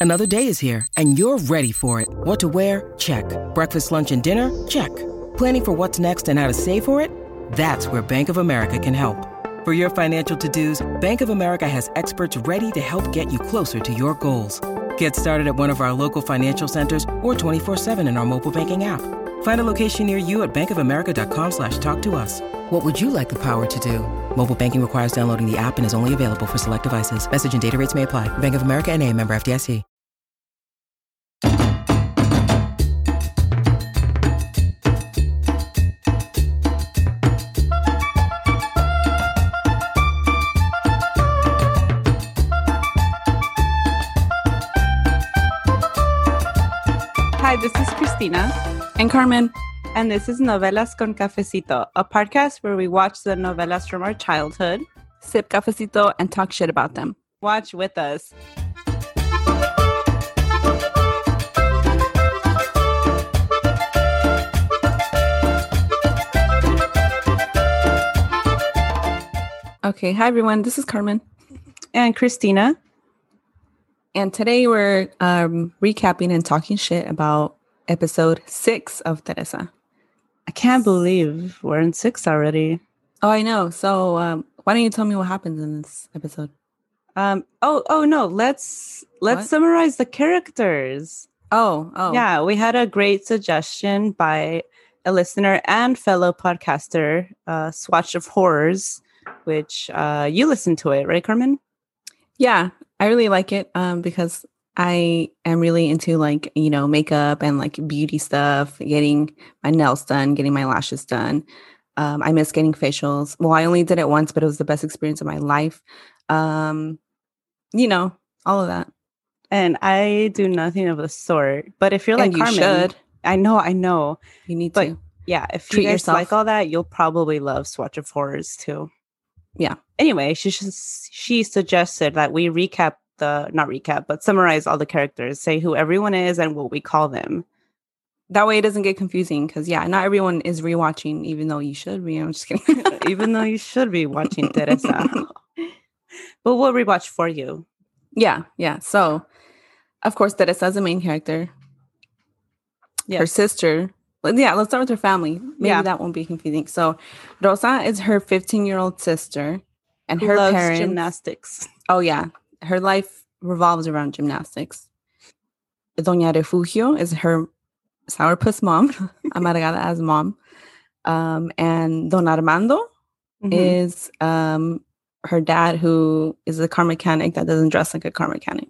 Another day is here, and you're ready for it. What to wear? Check. Breakfast, lunch, and dinner? Check. Planning for what's next and how to save for it? That's where Bank of America can help. For your financial to-dos, Bank of America has experts ready to help get you closer to your goals. Get started at one of our local financial centers or 24/7 in our mobile banking app. Find a location near you at bankofamerica.com/talktous. What would you like the power to do? Mobile banking requires downloading the app and is only available for select devices. Message and data rates may apply. Bank of America N.A., member FDIC. Hi, this is Christina. And Carmen. And this is Novelas con Cafecito, a podcast where we watch the novelas from our childhood, sip cafecito, and talk shit about them. Watch with us. Okay, hi everyone. This is Carmen. And Christina. And today we're recapping and talking shit about episode 6 of Teresa. I can't believe we're in 6 already. Oh, I know. So why don't you tell me what happens in this episode? No. Let's summarize the characters. Oh. Yeah, we had a great suggestion by a listener and fellow podcaster, Swatch of Horrors, which you listened to it, right, Carmen? Yeah, I really like it because I am really into makeup and beauty stuff, getting my nails done, getting my lashes done. I miss getting facials. Well, I only did it once, but it was the best experience of my life. All of that. And I do nothing of the sort. But if you're like Carmen, you should. I know. You need to. Yeah, if treat you guys yourself. like all that, you'll probably love Swatch of Horrors too. Yeah. Anyway, she suggested that we summarize all the characters, say who everyone is and what we call them. That way it doesn't get confusing because, not everyone is rewatching, even though you should be. I'm just kidding. Even though you should be watching Teresa. But we'll rewatch for you. Yeah. So, of course, Teresa is the main character. Yes. Her sister. Let's start with her family. Maybe that won't be confusing. So, Rosa is her 15-year-old sister. And who her loves parents. Gymnastics. Oh, yeah. Her life revolves around gymnastics. Doña Refugio is her sourpuss mom, Amargada as mom. And Don Armando is her dad, who is a car mechanic that doesn't dress like a car mechanic.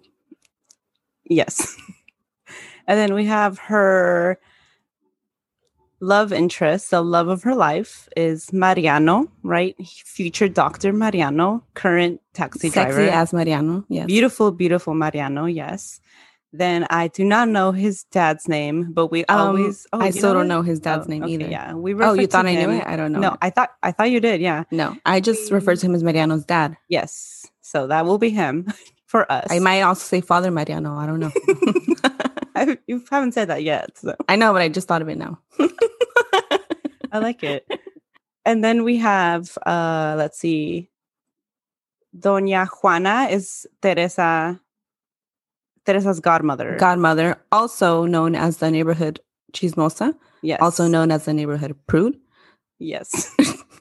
Yes. And then we have her love interest, the love of her life, is Mariano, right? Future Dr. Mariano, current taxi driver. Sexy as Mariano, yes. Beautiful, beautiful Mariano, yes. Then I do not know his dad's name, but we always... I still don't know his dad's name either. Yeah, you thought I knew it? I don't know. No, I thought you did, yeah. No, I just refer to him as Mariano's dad. Yes, so that will be him for us. I might also say Father Mariano. I don't know. You haven't said that yet. So. I know, but I just thought of it now. I like it. And then we have, let's see, Doña Juana is Teresa's godmother. Godmother, also known as the neighborhood chismosa. Yes. Also known as the neighborhood prude. Yes.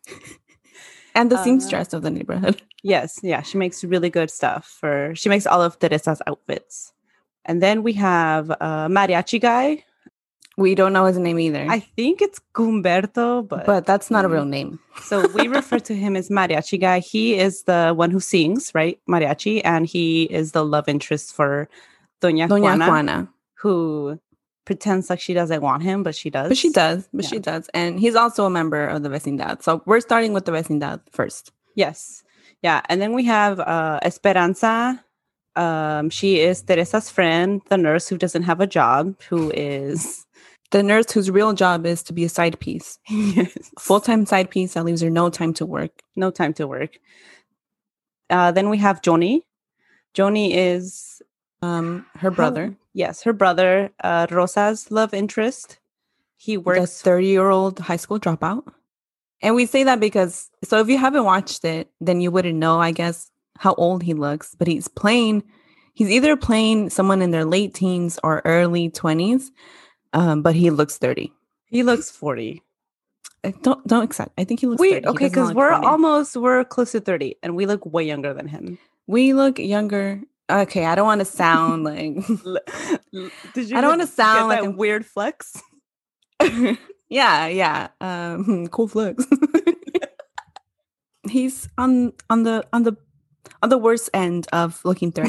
And the seamstress of the neighborhood. Yes. Yeah. She makes really good stuff. She makes all of Teresa's outfits. And then we have Mariachi guy. We don't know his name either. I think it's Gumberto, but that's not a real name. So we refer to him as Mariachi guy. He is the one who sings, right? Mariachi. And he is the love interest for Doña Juana, who pretends like she doesn't want him, but she does. She does. And he's also a member of the Vecindad. So we're starting with the Vecindad first. Yes. Yeah. And then we have Esperanza. She is Teresa's friend, the nurse who doesn't have a job, who is... The nurse whose real job is to be a side piece. Yes. Full-time side piece that leaves her no time to work. Then we have Johnny. Johnny is... her brother. Her brother, Rosa's love interest. He works... The 30-year-old high school dropout. And we say that because... So if you haven't watched it, then you wouldn't know, I guess, how old he looks. But he's playing He's either playing someone in their late teens or early 20s, but he looks 30. He looks 40. Don't accept. I think he looks 30. Okay, because we're close to 30 and we look way younger than him. We look younger. Okay, I don't want to sound like Did you I don't want to sound like a weird flex? Yeah. Cool flex. He's on the worst end of looking 30.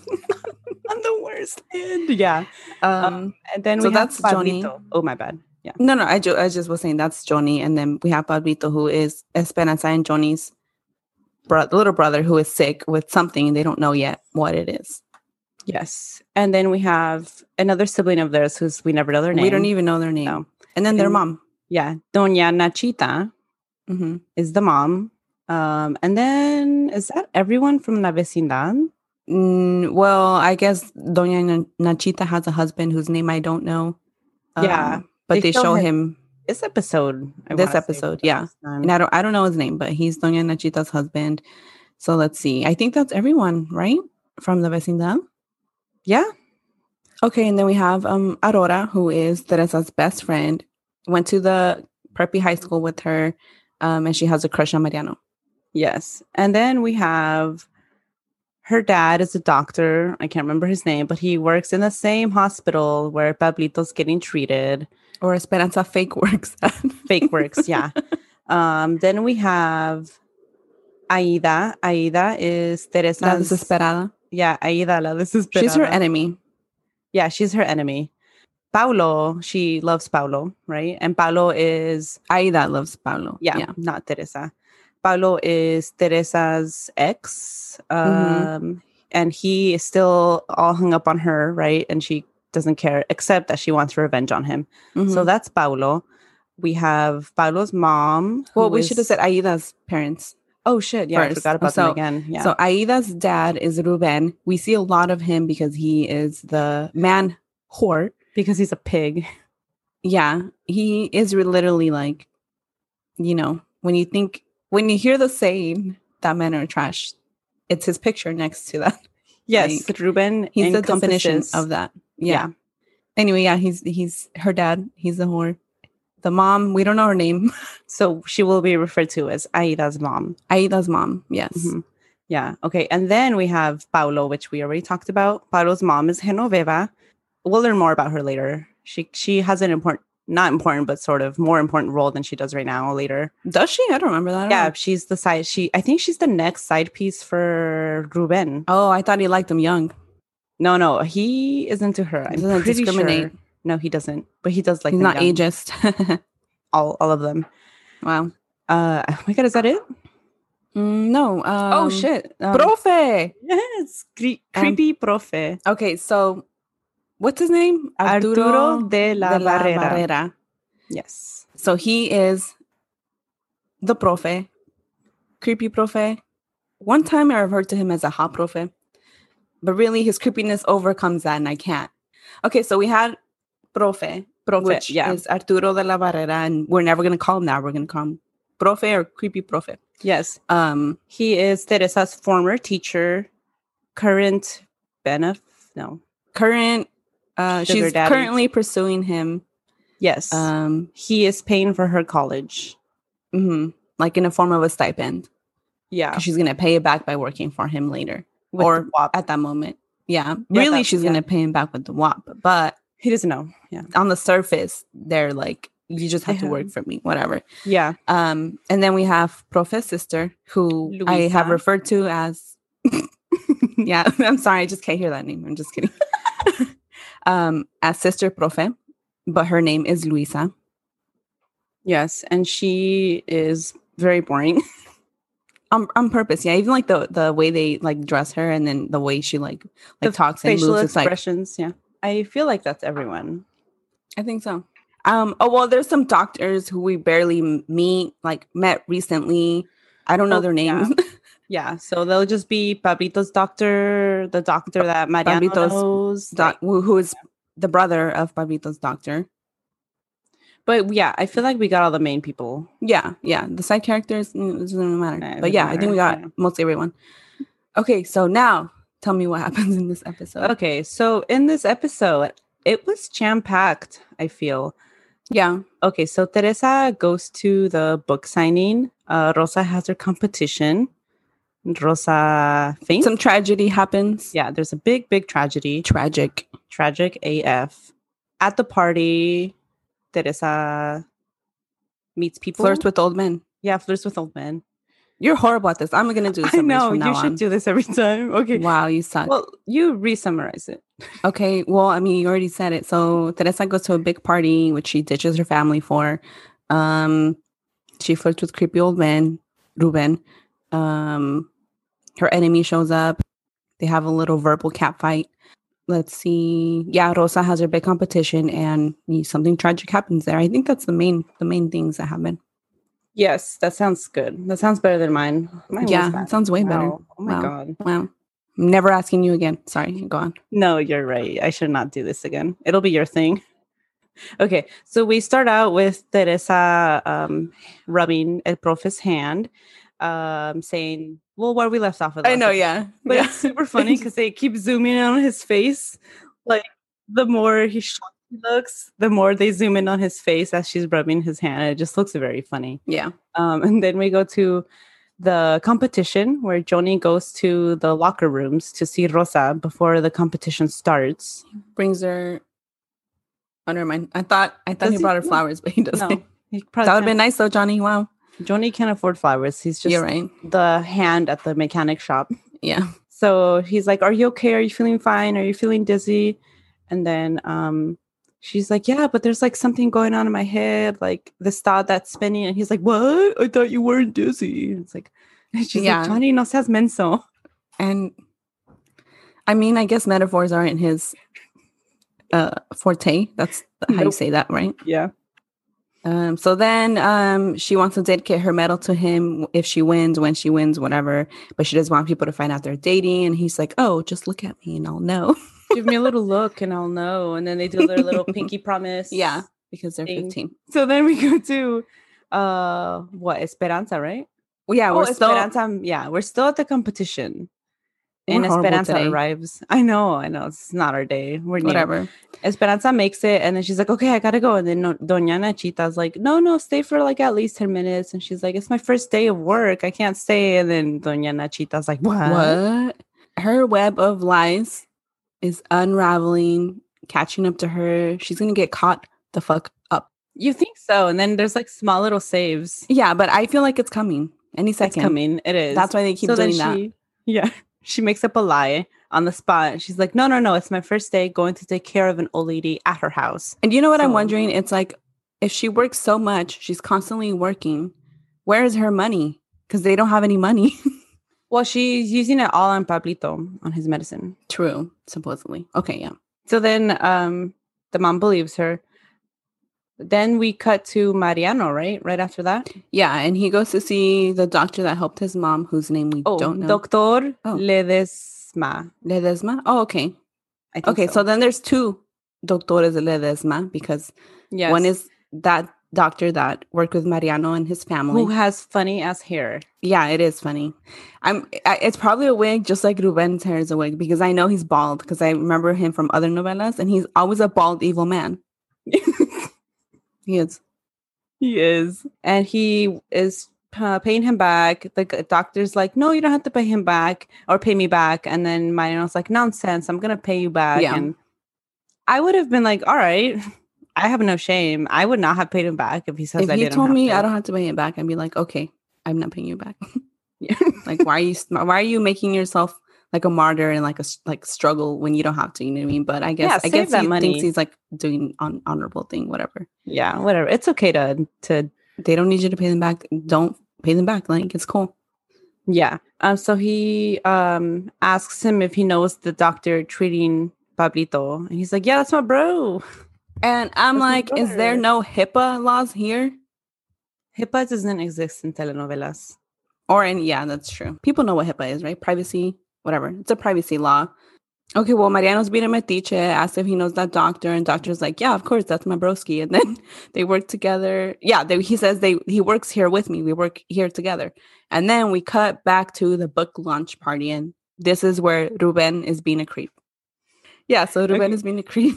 On the worst end. Yeah. And then so we that's have Johnny. Pablito. Oh, my bad. Yeah. No, I just was saying that's Johnny, and then we have Pablito, who is Esperanza and Johnny's little brother, who is sick with something. They don't know yet what it is. Yes. And then we have another sibling of theirs who's we never know their name. We don't even know their name. No. And then their mom. Yeah. Doña Nachita is the mom. And then is that everyone from La Vecindad? Well, I guess Doña Nachita has a husband whose name I don't know. Yeah. But they show him this episode. Yeah. And I don't know his name, but he's Doña Nachita's husband. So let's see. I think that's everyone, right? From La Vecindad. Yeah. Okay, and then we have Aurora, who is Teresa's best friend. Went to the preppy high school with her, and she has a crush on Mariano. Yes. And then we have her dad is a doctor. I can't remember his name, but he works in the same hospital where Pablito's getting treated. Or Esperanza fake works. Fake works, yeah. Then we have Aida. Aida is Teresa's... La desesperada. Yeah, Aida, la desesperada. She's her enemy. Yeah, she's her enemy. Paulo, she loves Paulo, right? And Paulo is... Aida loves Paulo. Yeah, not Teresa. Paulo is Teresa's ex. And he is still all hung up on her, right? And she doesn't care, except that she wants revenge on him. So that's Paulo. We have Paulo's mom. Well, we should have said Aida's parents. Oh, shit. Yeah, first. I forgot about them again. Yeah. So Aida's dad is Ruben. We see a lot of him because he is the man whore. Because he's a pig. Yeah. He is literally like, when you hear the saying that men are trash, it's his picture next to that. Yes, like, Ruben. He's the definition of that. Yeah. Anyway, yeah, he's her dad. He's the whore. The mom, we don't know her name. So she will be referred to as Aida's mom. Aida's mom, yes. Yeah, okay. And then we have Paulo, which we already talked about. Paulo's mom is Genoveva. We'll learn more about her later. She has an not important, but sort of more important role than she does right now later. Does she? I don't remember that. Yeah, she's the side. I think she's the next side piece for Ruben. Oh, I thought he liked him young. No, he is into her. I'm pretty sure. No, he doesn't. But he does like. He's not young. Ageist. all of them. Wow. Oh my God, is that it? No. Oh shit. Profe. Yes, creepy profe. Okay, so what's his name? Arturo de la Barrera. Yes. So he is the profe, creepy profe. One time I referred to him as a hot profe, but really his creepiness overcomes that, and I can't. Okay, so we had profe, which is Arturo de la Barrera, and we're never going to call him that. We're going to call him profe or creepy profe. Yes. He is Teresa's former teacher, current she's currently pursuing him. Yes. He is paying for her college. Like in a form of a stipend. Yeah. She's going to pay it back by working for him later. Or at that moment. Yeah. Really, she's going to pay him back with the WAP. But he doesn't know. Yeah. On the surface, they're like, you just have to work for me, whatever. Yeah. And then we have Profe's sister, who Luisa. I have referred to as... Yeah, I'm sorry. I just can't hear that name. I'm just kidding. As Sister Profe, but her name is Luisa. Yes, and she is very boring. On purpose, yeah. Even like the way they like dress her, and then the way she like talks and facial moves, expressions. Yeah, I feel like that's everyone. I think so. There's some doctors who we barely met recently. I don't know their names. Yeah, so they'll just be Pablito's doctor, the doctor that Mariano knows. Who is the brother of Pablito's doctor. But yeah, I feel like we got all the main people. Yeah. The side characters, it doesn't matter. But yeah, I think we got mostly everyone. Okay, so now tell me what happens in this episode. Okay, so in this episode, it was jam-packed, I feel. Yeah. Okay, so Teresa goes to the book signing. Rosa has her competition. Rosa faints. Some tragedy happens. Yeah, there's a big tragedy. Tragic AF. At the party, Teresa meets people. Flirts with old men. Yeah, flirts with old men. You're horrible at this. I'm going to do this. I know, you should do this every time. Okay. Wow, you suck. Well, you re-summarize it. Okay, well, I mean, you already said it. So Teresa goes to a big party, which she ditches her family for. She flirts with creepy old man, Ruben. Her enemy shows up. They have a little verbal cat fight. Let's see. Yeah, Rosa has her big competition, and something tragic happens there. I think that's the main things that happen. Yes, that sounds good. That sounds better than mine. Yeah, it sounds way better. Oh my God. Wow. I'm never asking you again. Sorry, go on. No, you're right. I should not do this again. It'll be your thing. Okay, so we start out with Teresa rubbing El Profe's hand, saying, well, where we left off with. I know, yeah. But it's super funny because they keep zooming in on his face. Like, the more he looks, the more they zoom in on his face as she's rubbing his hand. It just looks very funny. Yeah. And then we go to the competition where Joni goes to the locker rooms to see Rosa before the competition starts. Brings her. Oh, never mind. I thought he brought her flowers, but he doesn't. No, that would have been nice though, Johnny. Wow. Johnny can't afford flowers. He's just You're right. The hand at the mechanic shop. Yeah. So he's like, are you okay? Are you feeling fine? Are you feeling dizzy? And then she's like, yeah, but there's like something going on in my head, like this thought that's spinning. And he's like, what? I thought you weren't dizzy. And it's like, she's like, Johnny, no seas menso. And I mean, I guess metaphors aren't his forte. That's how you say that, right? Yeah. So then she wants to dedicate her medal to him if she wins, when she wins, whatever. But she doesn't want people to find out they're dating. And he's like, oh, just look at me and I'll know. Give me a little look and I'll know. And then they do their little pinky promise. Yeah, because they're 15. So then we go to Esperanza, right? Well, yeah, we're Esperanza. Yeah, we're still at the competition. And Esperanza arrives. I know. It's not our day. We're whatever. Esperanza makes it, and then she's like, "Okay, I gotta go." And then Doña Nachita's like, "No, stay for like at least 10 minutes." And she's like, "It's my first day of work. I can't stay." And then Doña Nachita's like, "What?" Her web of lies is unraveling, catching up to her. She's gonna get caught the fuck up. You think so? And then there's like small little saves. Yeah, but I feel like it's coming any second. It's coming. It is. That's why they keep doing that. Yeah. She makes up a lie on the spot. She's like, no, it's my first day going to take care of an old lady at her house. And you know what I'm wondering? It's like, if she works so much, she's constantly working, where is her money? Because they don't have any money. Well, she's using it all on Pablito, on his medicine. True, supposedly. Okay, yeah. So then the mom believes her. Then we cut to Mariano, right? Right after that? Yeah, and he goes to see the doctor that helped his mom, whose name we don't know. Doctor Ledesma. Ledesma? Oh, okay. So then there's two Doctores Ledesma, because one is that doctor that worked with Mariano and his family. Who has funny-ass hair. Yeah, it is funny. It's probably a wig, just like Ruben's hair is a wig, because I know he's bald, because I remember him from other novelas, and he's always a bald, evil man. He is. And he is paying him back. The doctor's like, no, you don't have to pay him back or pay me back. And then Mariano's like, nonsense, I'm going to pay you back. Yeah. And I would have been like, all right, I have no shame. I would not have paid him back if he says I didn't. If he told me I don't have to pay him back, I'd be like, okay, I'm not paying you back. Yeah. Like, why are you making yourself like a martyr and like struggle when you don't have to, you know what I mean? But I guess he thinks he's like doing an honorable thing, whatever. Yeah, whatever. It's okay to they don't need you to pay them back. Don't pay them back. Like, it's cool. Yeah. So he asks him if he knows the doctor treating Pablito. And he's like, yeah, that's my bro. And I'm like, is there no HIPAA laws here? HIPAA doesn't exist in telenovelas. Yeah, that's true. People know what HIPAA is, right? Privacy. Whatever. It's a privacy law. Okay, well, Mariano's being a metiche, asked if he knows that doctor, and doctor's like, yeah, of course, that's my broski. And then they work together. Yeah, he says he works here with me. We work here together. And then we cut back to the book launch party, and this is where Ruben is being a creep. Yeah, so Ruben is being a creep.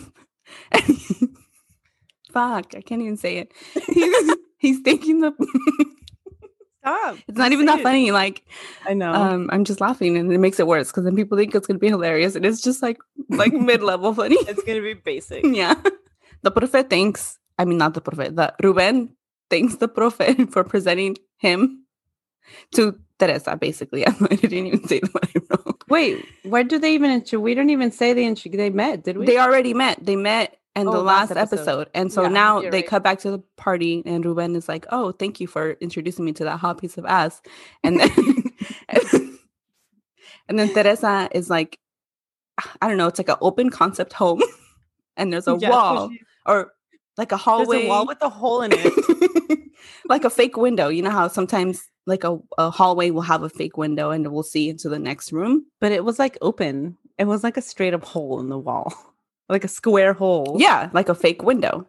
Fuck, I can't even say it. He's taking the... Stop. It's not even that funny. Like, I know. I'm just laughing, and it makes it worse because then people think it's gonna be hilarious, and it's just like mid-level funny. It's gonna be basic. Yeah. The profe thanks. I mean, not the profe. The Ruben thanks the profe for presenting him to Teresa. Basically, I didn't even say what I wrote. Wait, where do they even? We don't even say they met, did we? They already met. They met in the last episode. And so now they cut back to the party, and Ruben is like, oh, thank you for introducing me to that hot piece of ass. And then and then Teresa is like, I don't know, it's like an open concept home, and there's a wall or like a hallway. There's a wall with a hole in it. Like a fake window. You know how sometimes like a hallway will have a fake window and we'll see into the next room? But it was like open. It was like a straight up hole in the wall. Like a square hole. Yeah, like a fake window.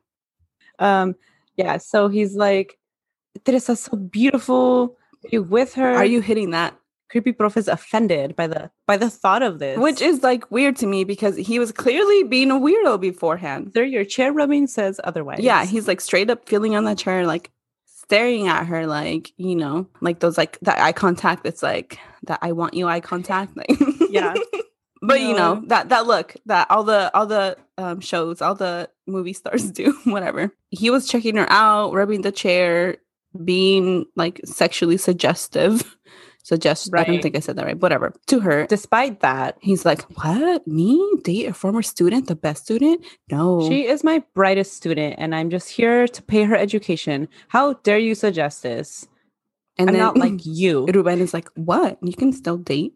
Yeah, so he's like, Teresa's so beautiful. Are you with her? Are you hitting that? Creepy prof is offended by the thought of this. Which is like weird to me because he was clearly being a weirdo beforehand. Sir, your chair rubbing says otherwise. Yeah, he's like straight up feeling on the chair, like staring at her, like, you know, like those, like that eye contact. It's like that I want you eye contact. Like, yeah. But you know, that look that all the shows, all the movie stars do, whatever. He was checking her out, rubbing the chair, being like sexually suggestive. Right. I don't think I said that right. Whatever. To her. Despite that, he's like, what? Me? Date a former student? The best student? No. She is my brightest student, and I'm just here to pay her education. How dare you suggest this? And I'm not like you. Ruben is like, what? You can still date?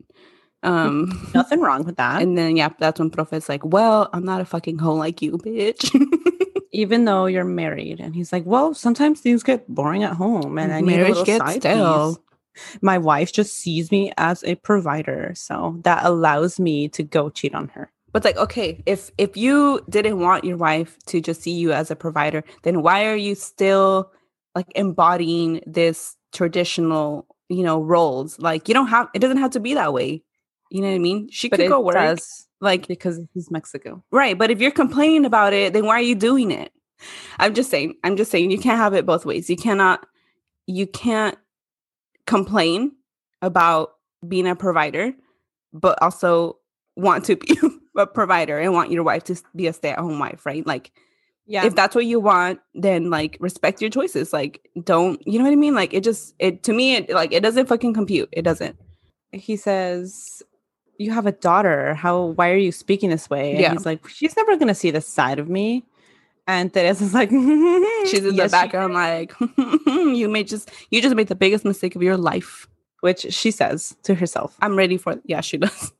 Nothing wrong with that. And then that's when Profe is like, well, I'm not a fucking hoe like you, bitch. Even though you're married. And he's like, well, sometimes things get boring at home, and I need a little side piece. My wife just sees me as a provider, so that allows me to go cheat on her. But like, okay, if you didn't want your wife to just see you as a provider, then why are you still like embodying this traditional, you know, roles? Like, it doesn't have to be that way. You know what I mean? She could go work, like, because he's Mexico, right? But if you're complaining about it, then why are you doing it? I'm just saying you can't have it both ways. You can't complain about being a provider, but also want to be a provider and want your wife to be a stay-at-home wife, right? Like, yeah, if that's what you want, then like respect your choices. Like, don't, you know what I mean? Like, to me, it doesn't fucking compute. It doesn't. He says, you have a daughter. Why are you speaking this way? And he's like, she's never going to see this side of me. And Teresa's like, she's in the background, like, you just made the biggest mistake of your life, which she says to herself. I'm ready for it. Yeah, she does.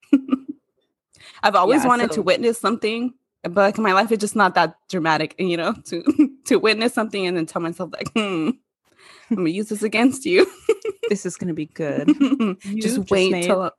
I've always wanted to witness something, but like in my life, it's just not that dramatic, you know, to witness something and then tell myself like, I'm gonna use this against you. This is gonna be good. just wait till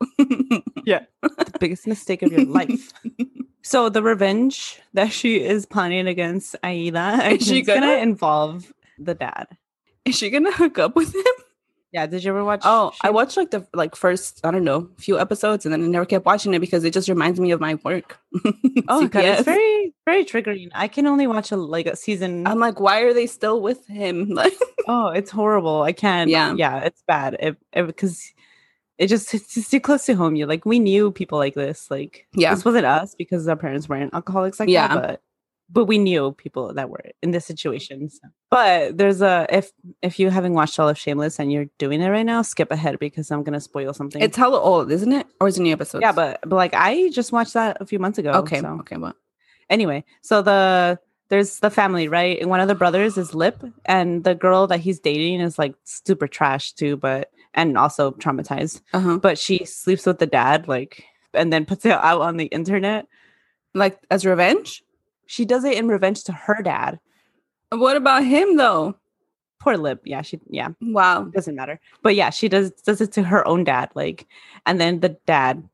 the biggest mistake of your life. So the revenge that she is planning against Aida is gonna involve the dad. Is she gonna hook up with him? Yeah, did you ever watch? Oh, I watched like the first, I don't know, few episodes, and then I never kept watching it because it just reminds me of my work. Oh, God, it's very, very triggering. I can only watch a season. I'm like, why are they still with him? Like, oh, it's horrible. I can't. Yeah, it's bad. Because it's too close to home. We knew people like this. Like, this wasn't us because our parents weren't alcoholics like that, but we knew people that were in this situation. So. But there's if you haven't watched all of Shameless and you're doing it right now, skip ahead because I'm gonna spoil something. It's hella old, isn't it? Or is it new episodes? Yeah, but like I just watched that a few months ago. Okay, so. okay, well. Anyway, so there's the family, right? And one of the brothers is Lip, and the girl that he's dating is like super trash too, and also traumatized. But she sleeps with the dad, like, and then puts it out on the internet, like as revenge. She does it in revenge to her dad. What about him though? Poor Lip. Yeah. Wow. It doesn't matter. But yeah, she does it to her own dad. Like, and then the dad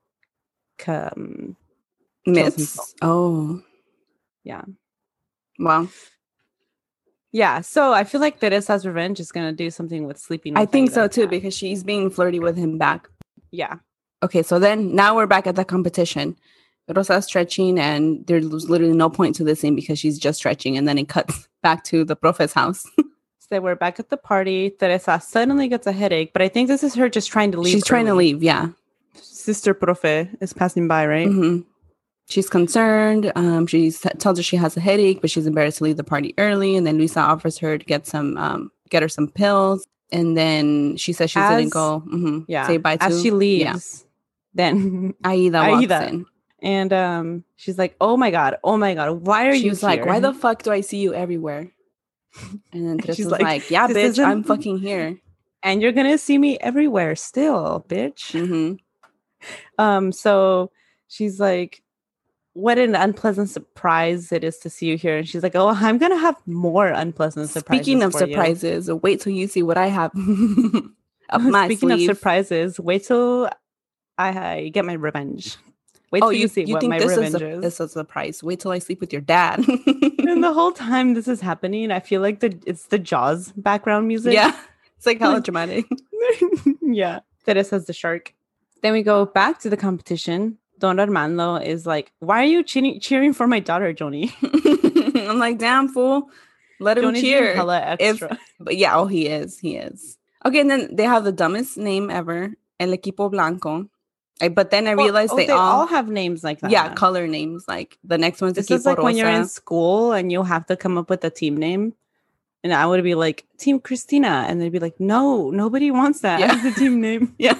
Myths. Oh. Yeah. Wow. Yeah. So I feel like Teresa's revenge is gonna do something with sleeping with I think so too, because she's being flirty with him back. Yeah. Okay, so then now we're back at the competition. Rosa's stretching, and there's literally no point to this scene because she's just stretching, and then it cuts back to the profe's house. So we're back at the party. Teresa suddenly gets a headache, but I think this is her just trying to leave. She's trying to leave, yeah. Sister Profe is passing by, right? Mm-hmm. She's concerned. She tells her she has a headache, but she's embarrassed to leave the party early. And then Luisa offers her to get her some pills. And then she says she's going to go say bye to. As she leaves, then Aida walks in. And she's like, oh my God, why are you here? She's like, why the fuck do I see you everywhere? And then Teresa's like, yeah, bitch, I'm fucking here. And you're going to see me everywhere still, bitch. Mm-hmm. So she's like, what an unpleasant surprise it is to see you here. And she's like, oh, I'm going to have more unpleasant surprises. Speaking of surprises, wait till you see what I have up my Speaking sleeve. of surprises, wait till I get my revenge. Wait till you see what my revenge is. This is a surprise. Wait till I sleep with your dad. And the whole time this is happening, I feel like it's the Jaws background music. Yeah. It's like hella dramatic. Yeah. Teresa's the shark. Then we go back to the competition. Don Armando is like, why are you cheering for my daughter, Joni? I'm like, damn, fool. Let him Joni's cheer. Hella extra. But yeah, he is. He is. Okay, and then they have the dumbest name ever, El Equipo Blanco. But then I realized they all have names like that. Yeah, color names. Like the next one's this Equipo is like Rosa. When you're in school and you have to come up with a team name. And I would be like, Team Christina. And they'd be like, no, nobody wants that as a team name. Yeah.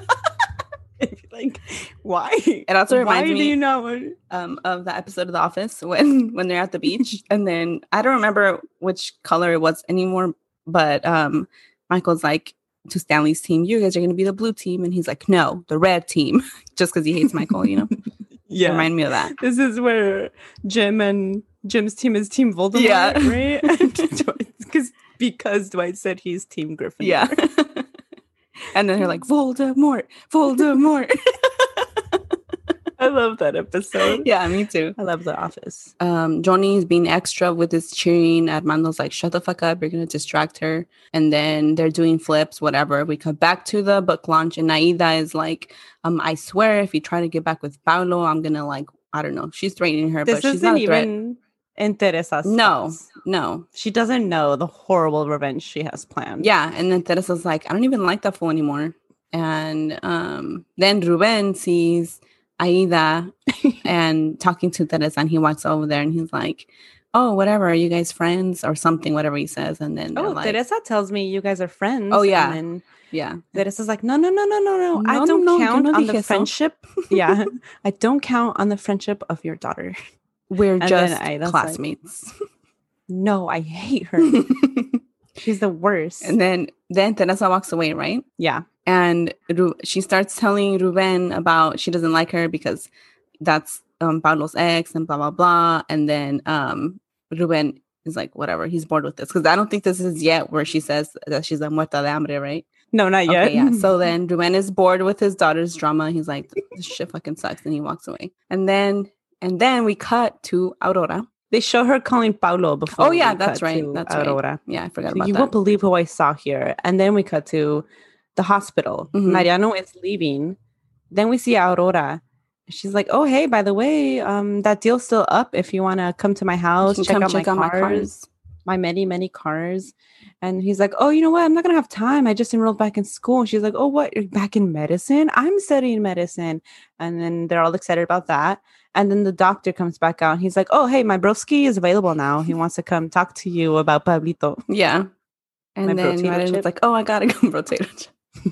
Like, why? It also reminds me you know of the episode of The Office when they're at the beach. And then I don't remember which color it was anymore. But Michael's like, to Stanley's team, you guys are going to be the blue team. And he's like, no, the red team. Just because he hates Michael, you know? Yeah. Remind me of that. This is where Jim's team is Team Voldemort, yeah. right? Because Dwight said he's Team Gryffindor. Yeah. And then they're like, Voldemort. I love that episode. Yeah, me too. I love The Office. Johnny's being extra with his cheering. Armando's like, shut the fuck up. You're going to distract her. And then they're doing flips, whatever. We come back to the book launch and Aida is like, I swear if you try to get back with Paulo, I'm going to like, I don't know. She's threatening her, but she's not a threat. Even in Teresa's No. She doesn't know the horrible revenge she has planned. Yeah. And then Teresa's like, I don't even like that fool anymore. And then Ruben sees Aida and talking to Teresa, and he walks over there and he's like, oh, whatever, are you guys friends or something, whatever he says. And then like, Teresa tells me you guys are friends. Oh yeah. And then yeah. Teresa's like, no. I don't count on the friendship. Yeah. I don't count on the friendship of your daughter. We're just classmates. Like, no, I hate her. She's the worst. And then Teresa walks away, right? Yeah. And she starts telling Ruben about she doesn't like her because that's Paulo's ex and blah, blah, blah. And then Ruben is like, whatever, he's bored with this. Because I don't think this is yet where she says that she's a muerta de hambre, right? No, not yet. Okay, yeah. So then Ruben is bored with his daughter's drama. He's like, this shit fucking sucks. And he walks away. And then we cut to Aurora. They show her calling Paulo before. Oh, yeah, that's right. That's Aurora. Right. Yeah, I forgot about that. You won't believe who I saw here. And then we cut to the hospital. Mm-hmm. Mariano is leaving. Then we see Aurora. She's like, oh, hey, by the way, that deal's still up. If you want to come to my house, check out my cars. My many, many cars. And he's like, oh, you know what? I'm not going to have time. I just enrolled back in school. And she's like, oh, what? You're back in medicine? I'm studying medicine. And then they're all excited about that. And then the doctor comes back out. And he's like, oh, hey, my broski is available now. He wants to come talk to you about Pablito. Yeah. And then Mariano's like, oh, I got to go. Potato chip.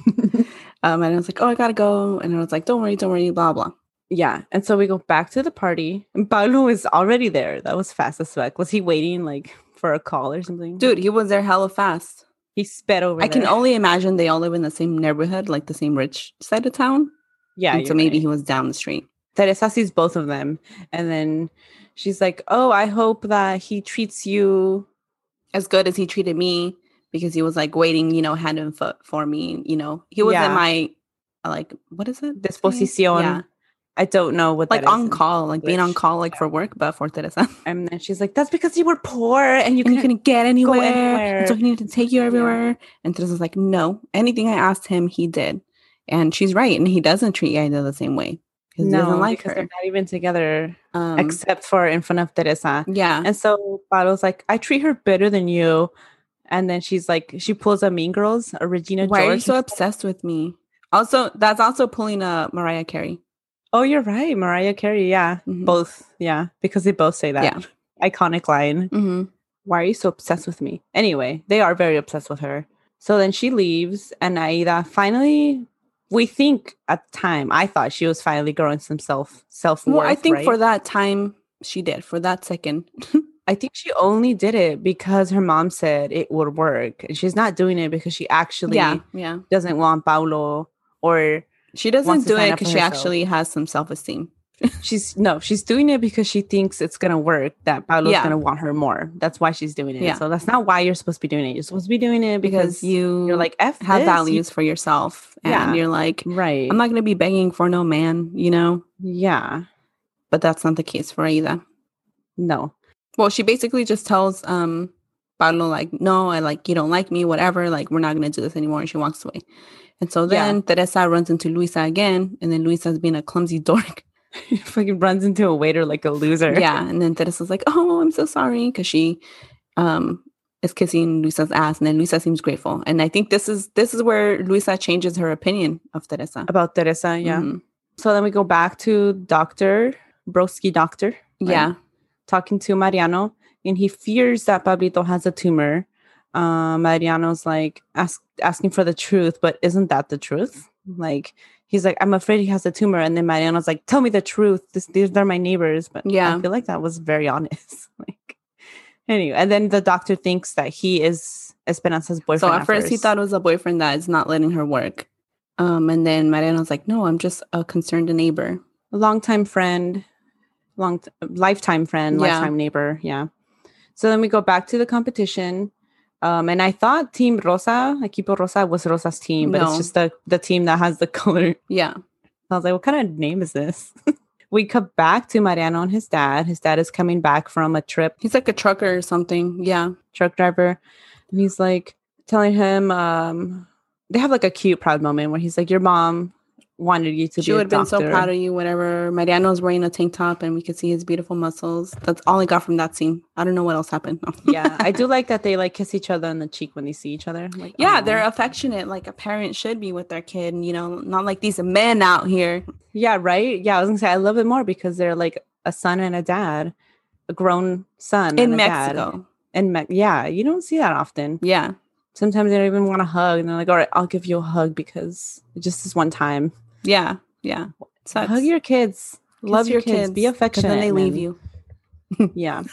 And I was like, oh, I got to go. And I was like, don't worry, blah, blah. Yeah. And so we go back to the party. And Paulo is already there. That was fast as fuck. Was he waiting like for a call or something? Dude, he was there hella fast. He sped over I can only imagine they all live in the same neighborhood, like the same rich side of town. Yeah. And so maybe he was down the street. Teresa sees both of them. And then she's like, oh, I hope that he treats you as good as he treated me, because he was like waiting, hand and foot for me. He was in my, like, what is it? Disposición. Yeah. I don't know what like that is. On call, like being on call, like for work, but for Teresa. And then she's like, that's because you were poor and you couldn't get anywhere. And so he needed to take you everywhere. Yeah. And Teresa's like, no, anything I asked him, he did. And she's right. And he doesn't treat Aida the same way because he doesn't like her. They're not even together except for in front of Teresa. Yeah. And so Pablo's like, I treat her better than you. And then she's like, she pulls a Mean Girls, a Regina Why George. are you so obsessed with me? Also, that's also pulling a Mariah Carey. Oh, you're right. Mariah Carey. Yeah. Mhm. Both. Yeah. Because they both say that. Yeah. Iconic line. Mm-hmm. Why are you so obsessed with me? Anyway, they are very obsessed with her. So then she leaves, and Aida finally, we think at the time, I thought she was finally growing some self-worth. Well, I think right? for that time, she did. For that second. I think she only did it because her mom said it would work. And she's not doing it because she actually doesn't want Paulo, or she doesn't do it because she herself. actually has some self-esteem. She's doing it because she thinks it's gonna work, that Paulo's gonna want her more. That's why she's doing it. So that's not why you're supposed to be doing it. You're supposed to be doing it because you're like, have values for yourself, and you're like, right, I'm not gonna be begging for no man, you know. Yeah, but that's not the case for Aida. No. Well, she basically just tells Pablo, like, no, I like, you don't like me, whatever, like, we're not gonna do this anymore, and she walks away. And so then Teresa runs into Luisa again, and then Luisa's being a clumsy dork. Fucking runs into a waiter like a loser. Yeah, and then Teresa's like, oh, I'm so sorry, because she is kissing Luisa's ass, and then Luisa seems grateful. And I think this is where Luisa changes her opinion of Teresa. About Teresa, yeah. Mm-hmm. So then we go back to Dr. Broski Doctor. Right? Yeah. Talking to Mariano, and he fears that Pablito has a tumor. Mariano's like asking for the truth, but isn't that the truth? Like, he's like, I'm afraid he has a tumor. And then Mariano's like, tell me the truth. These are my neighbors. But I feel like that was very honest. Like, anyway, and then the doctor thinks that he is Esperanza's boyfriend. So at first he thought it was a boyfriend that is not letting her work. And then Mariano's like, no, I'm just a concerned neighbor. A lifetime friend, lifetime neighbor. Yeah. So then we go back to the competition. And I thought Team Rosa, Equipo Rosa, was Rosa's team, but it's just the team that has the color. Yeah. I was like, what kind of name is this? We come back to Mariano and his dad. His dad is coming back from a trip. He's like a trucker or something. Yeah. Truck driver. And he's like telling him, they have like a cute, proud moment where he's like, your mom wanted you to be a doctor. She would have been so proud of you, whatever. Mariano's wearing a tank top and we could see his beautiful muscles. That's all I got from that scene. I don't know what else happened. Yeah, I do like that they like kiss each other on the cheek when they see each other. Like, yeah, they're affectionate, like a parent should be with their kid, you know, not like these men out here. Yeah, right? Yeah, I was gonna say I love it more because they're like a son and a dad, a grown son in Mexico. Yeah, you don't see that often. Yeah. Sometimes they don't even want to hug and they're like, all right, I'll give you a hug because it just is one time. Yeah. Yeah. Sucks. Hug your kids. Love your kids. Be affectionate. Then they leave you. Yeah.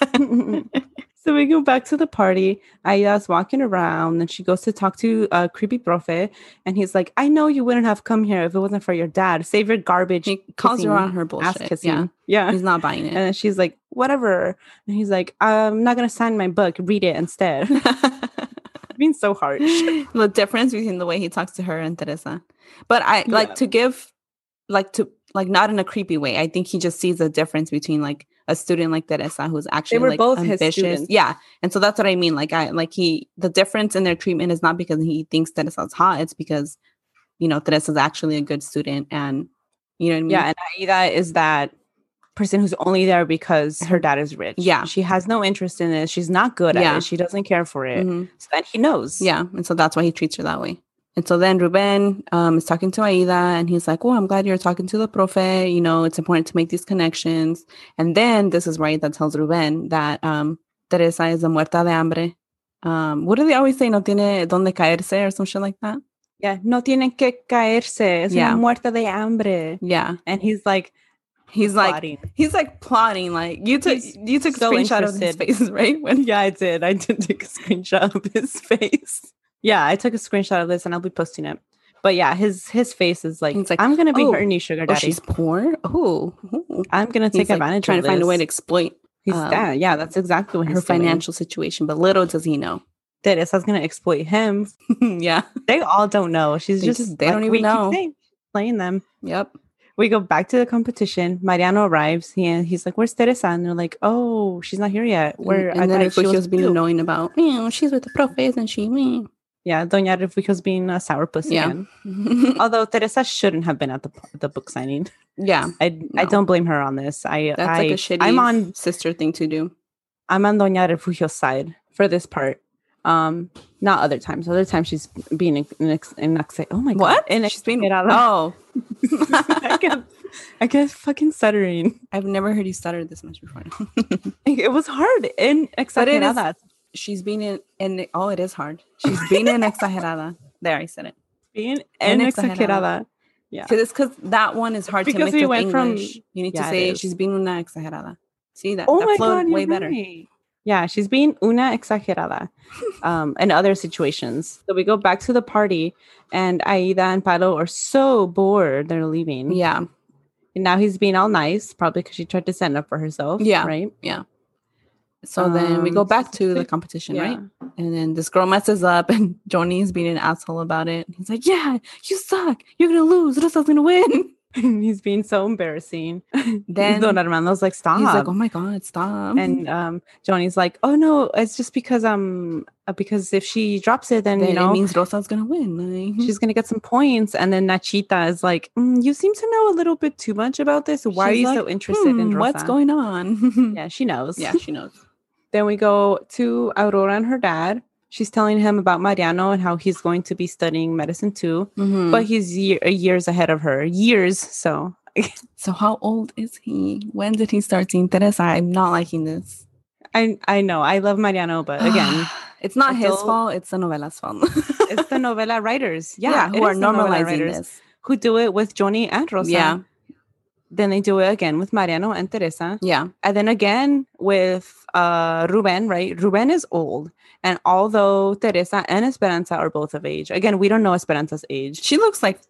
So we go back to the party. Aida's walking around and she goes to talk to creepy profe. And he's like, I know you wouldn't have come here if it wasn't for your dad. Save your garbage. He calls her on her bullshit. Ass kissing. Yeah. He's not buying it. And then she's like, whatever. And he's like, I'm not going to sign my book. Read it instead. Being so harsh. The difference between the way he talks to her and Teresa. But I like to give, like not in a creepy way. I think he just sees a difference between like a student like Teresa who's actually like both ambitious. His students. Yeah. And so that's what I mean. The difference in their treatment is not because he thinks Teresa's hot. It's because, you know, Teresa's actually a good student and you know what I mean? Yeah. And Aida is that person who's only there because her dad is rich. Yeah. She has no interest in it. She's not good at it. She doesn't care for it. Mm-hmm. So, and he knows. Yeah. And so that's why he treats her that way. And so then Ruben is talking to Aida and he's like, oh, I'm glad you're talking to the profe. You know, it's important to make these connections. And then this is where Aida tells Ruben that Teresa is a muerta de hambre. What do they always say? No tiene donde caerse or some shit like that? Yeah. No tiene que caerse. Es una muerta de hambre. Yeah. And he's like plotting. Like you took a screenshot of his face, right? Yeah, I did take a screenshot of his face. Yeah, I took a screenshot of this and I'll be posting it. But yeah, his face is like, I'm gonna be her new sugar daddy. She's poor. I'm gonna take advantage trying of to find a way to exploit yeah, that's exactly what her financial situation. But little does he know. Teresa's gonna exploit him. Yeah. They all don't know. They don't even know. Playing them. Yep. We go back to the competition. Mariano arrives. He's like, where's Teresa? And they're like, oh, she's not here yet. And then Refugio's been knowing about, she's with the profe, isn't she? Yeah, Doña Refugio's being a sourpuss again. Although Teresa shouldn't have been at the book signing. Yeah. I don't blame her on this. That's like a shitty sister thing to do. I'm on Doña Refugio's side for this part. Not other times. Other times she's being oh my god. What? She's being oh. I get fucking stuttering. I've never heard you stutter this much before. It was hard in Exagerada. She's being in it is hard. She's being in Exagerada. There, I said it. Being in Exagerada. Yeah. Because that one is hard to mix with English. You need to say she's being una exagerada. See that? Oh that my flowed god, way better. Right. Yeah, she's being una exagerada in other situations. So we go back to the party, and Aida and Palo are so bored they're leaving. Yeah. And now he's being all nice, probably because she tried to stand up for herself. Yeah. Right? Yeah. So then we go back to the competition, right? And then this girl messes up, and Johnny's being an asshole about it. He's like, yeah, you suck. You're going to lose. Rosa's going to win. He's being so embarrassing. Then Don Armando's like, stop. He's like, oh my god, stop. And Johnny's like, oh no, it's just because if she drops it, then you know it means Rosa's gonna win. Like, she's gonna get some points. And then Nachita is like, you seem to know a little bit too much about this. Why are you so interested in Rosa? What's going on? Yeah, she knows. Yeah, she knows. Then we go to Aurora and her dad. She's telling him about Mariano and how he's going to be studying medicine too. Mm-hmm. But he's years ahead of her. Years. So how old is he? When did he start seeing Teresa? I'm not liking this. I know. I love Mariano, but again, it's not his fault. It's the novela's fault. It's the novela writers. Yeah, who are normalizing this. Who do it with Johnny and Rosa. Yeah. Then they do it again with Mariano and Teresa. Yeah. And then again with Ruben, right? Ruben is old. And although Teresa and Esperanza are both of age, again, we don't know Esperanza's age. She looks like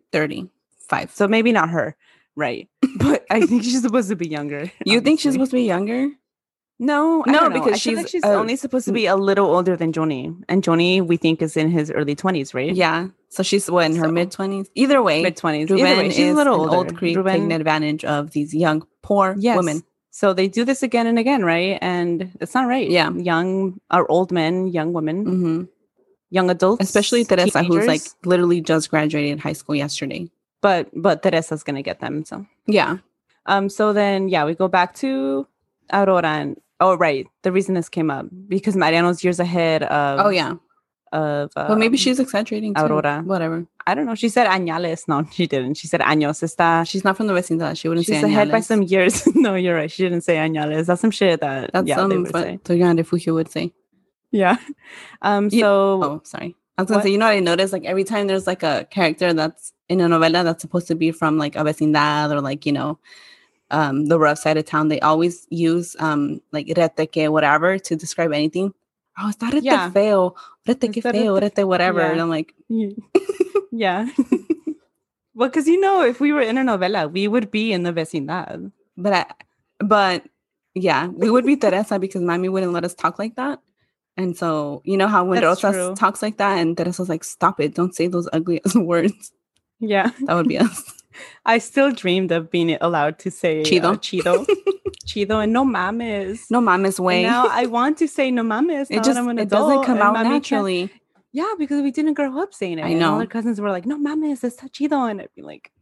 35. So maybe not her, right? But I think she's supposed to be younger. You think she's supposed to be younger? No, because she's only supposed to be a little older than Johnny. And Johnny, we think, is in his early 20s, right? Yeah. So she's in her mid-20s? Either way. Mid-20s. Ruben she's a little older. Old Creek taking advantage of these young, poor women. So they do this again and again, right? And it's not right. Yeah. Young or old men, young women, mm-hmm. young adults. Especially Teresa, who's like literally just graduated high school yesterday. But Teresa's going to get them, so. Yeah. So then, we go back to Aurora and the reason this came up because Mariano's years ahead of but maybe she's exaggerating too. Aurora, whatever. I don't know. She said añales. No, she didn't. She said años. She's not from the vecindad. She wouldn't say añales. She's ahead by some years. No, you're right. She didn't say añales. That's some shit that they would say. Doña Refugio would say. Yeah. Sorry. I was gonna say, you know what I noticed? Like every time there's like a character that's in a novela that's supposed to be from like a vecindad or like, you know, the rough side of town, they always use like reteque, whatever, to describe anything. Oh, está rete feo, reteque feo, rete whatever. And I'm like, yeah. Well, because if we were in a novela, we would be in the vecindad. But yeah, we would be Teresa because Mami wouldn't let us talk like that. And so, you know how when Rosa talks like that and Teresa's like, stop it, don't say those ugly words. Yeah. That would be us. I still dreamed of being allowed to say chido. Chido and no mames. No mames way. And now I want to say no mames. It doesn't come out naturally. Yeah, because we didn't grow up saying it. I know. And all our cousins were like, no mames, está chido. And I'd be like,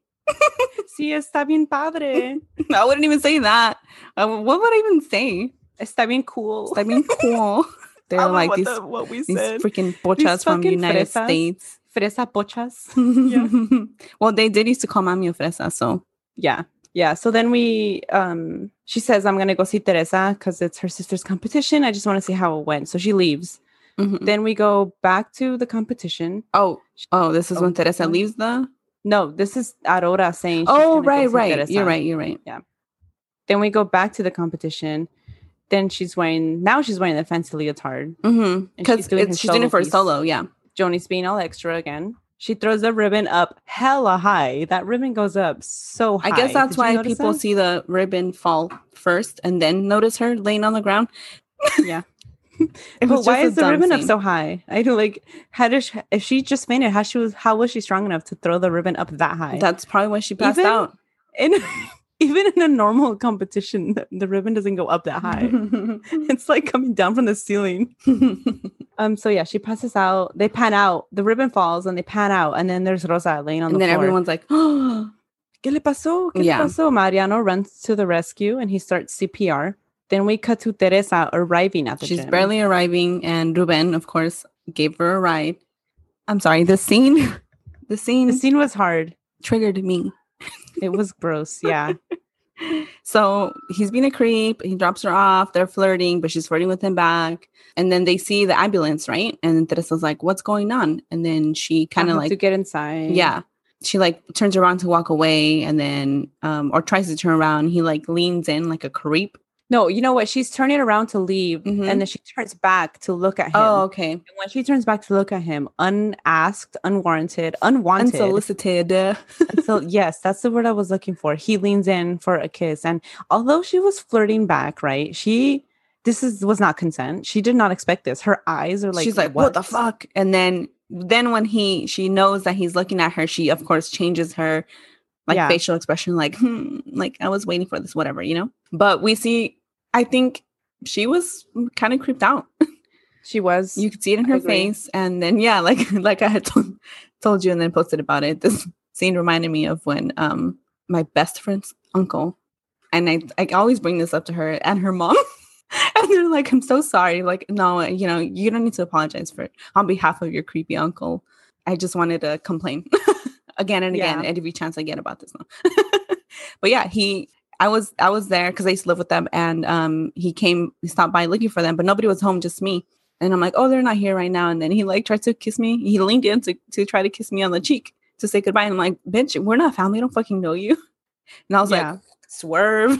sí, está bien padre. I wouldn't even say that. What would I even say? Está bien cool. Está bien cool. They're like these freaking pochas from the United States. Fresa pochas. Yeah. Well, they did used to call Mami a fresa, so. Yeah. So then she says, I'm going to go see Teresa because it's her sister's competition. I just want to see how it went. So she leaves. Mm-hmm. Then we go back to the competition. Oh, this is when Teresa leaves No, this is Aurora saying. Right. You're right. Yeah. Then we go back to the competition. Then she's wearing the fancy leotard. Because she's doing it for a solo, yeah. Joni's being all extra again. She throws the ribbon up hella high. That ribbon goes up so high. I guess that's why people see the ribbon fall first and then notice her laying on the ground. Yeah. But why is the ribbon up so high? I do like, if she just fainted, how was she strong enough to throw the ribbon up that high? That's probably why she passed out. even in a normal competition, the ribbon doesn't go up that high. It's like coming down from the ceiling. So yeah, she passes out. They pan out. The ribbon falls and they pan out. And then there's Rosa laying on the floor. And then everyone's like, oh, ¿Qué le pasó? ¿Qué le pasó? Mariano runs to the rescue and he starts CPR. Then we cut to Teresa arriving at the gym. She's barely arriving. And Ruben, of course, gave her a ride. I'm sorry, the scene was hard. Triggered me. It was gross. Yeah. So he's being a creep. He drops her off. They're flirting, but she's flirting with him back. And then they see the ambulance, right? And then Teresa's like, what's going on? And then she kind of like to get inside. Yeah. She like turns around to walk away and then or tries to turn around. He like leans in like a creep. No, you know what? She's turning around to leave and then she turns back to look at him. Oh, okay. And when she turns back to look at him, unasked, unwarranted, unwanted. Unsolicited. So yes, that's the word I was looking for. He leans in for a kiss. And although she was flirting back, right? Was not consent. She did not expect this. Her eyes are like, she's like, what the fuck? And then when she knows that he's looking at her, she of course changes her facial expression, like I was waiting for this, whatever, you know. But we see, I think she was kind of creeped out. She was. You could see it in her face, and then like I had told you, and then posted about it. This scene reminded me of when my best friend's uncle, and I always bring this up to her and her mom. And they're like, I'm so sorry. Like, no, you know, you don't need to apologize for it on behalf of your creepy uncle. I just wanted to complain again and again every chance I get about this now. But yeah, I was there because I used to live with them, and he stopped by looking for them, but nobody was home, just me. And I'm like, oh, they're not here right now. And then he like tried to kiss me. He leaned in to try to kiss me on the cheek to say goodbye. And I'm like, bitch, we're not family. I don't fucking know you. And I was like, swerve.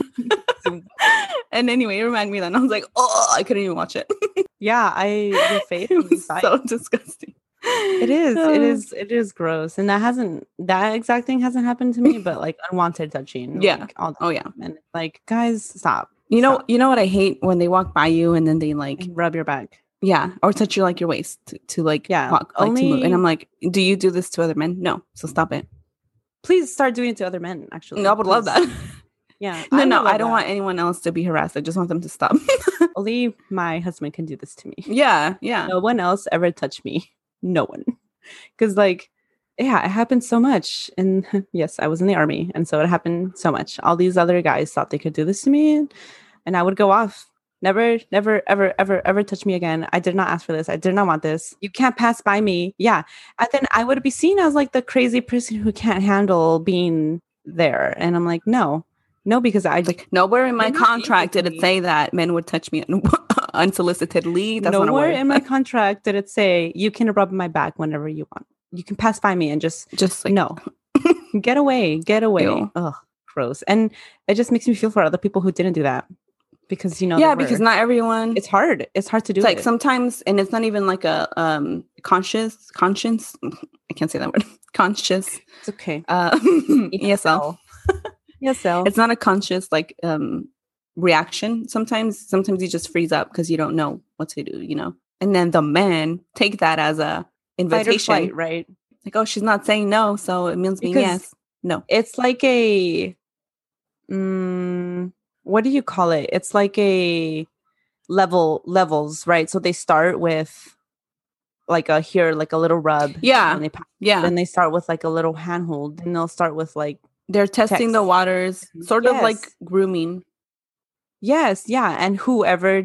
And anyway, it reminded me of that. And I was like, oh, I couldn't even watch it. Yeah, your face was so disgusting. It is gross. And that exact thing hasn't happened to me, but like unwanted touching. Yeah. Like, oh yeah. And like, guys, stop. You know what I hate? When they walk by you and then they like rub your back. Yeah. Or touch your waist to walk, like, to move. And I'm like, do you do this to other men? No. So stop it. Please start doing it to other men, actually. I would love that. Yeah. No, I don't want anyone else to be harassed. I just want them to stop. Only my husband can do this to me. Yeah. Yeah. No one else ever touched me. No one. Because it happened so much. And yes, I was in the army. And so it happened so much. All these other guys thought they could do this to me. And I would go off. Never, never, ever, ever, ever touch me again. I did not ask for this. I did not want this. You can't pass by me. Yeah. And then I would be seen as like the crazy person who can't handle being there. And I'm like, no, because I like nowhere in my contract did it say that men would touch me unsolicitedly. That's nowhere in my contract did it say you can rub my back whenever you want. You can pass by me and just like, no, get away. Ew. Ugh, gross. And it just makes me feel for other people who didn't do that. Because because not everyone. It's hard to do. It's like sometimes, and it's not even like a conscience. I can't say that word. Conscious. It's okay. ESL. ESL. It's not a conscious reaction. Sometimes you just freeze up because you don't know what to do. You know, and then the men take that as a invitation, fight or flight, right? Like, oh, she's not saying no, so it means being yes. No, it's like a. What do you call it? It's like a levels, right? So they start with like a little rub. Yeah. And then they start with like a little handhold. And they'll start with like they're testing the waters, sort of like grooming. Yes, yeah. And whoever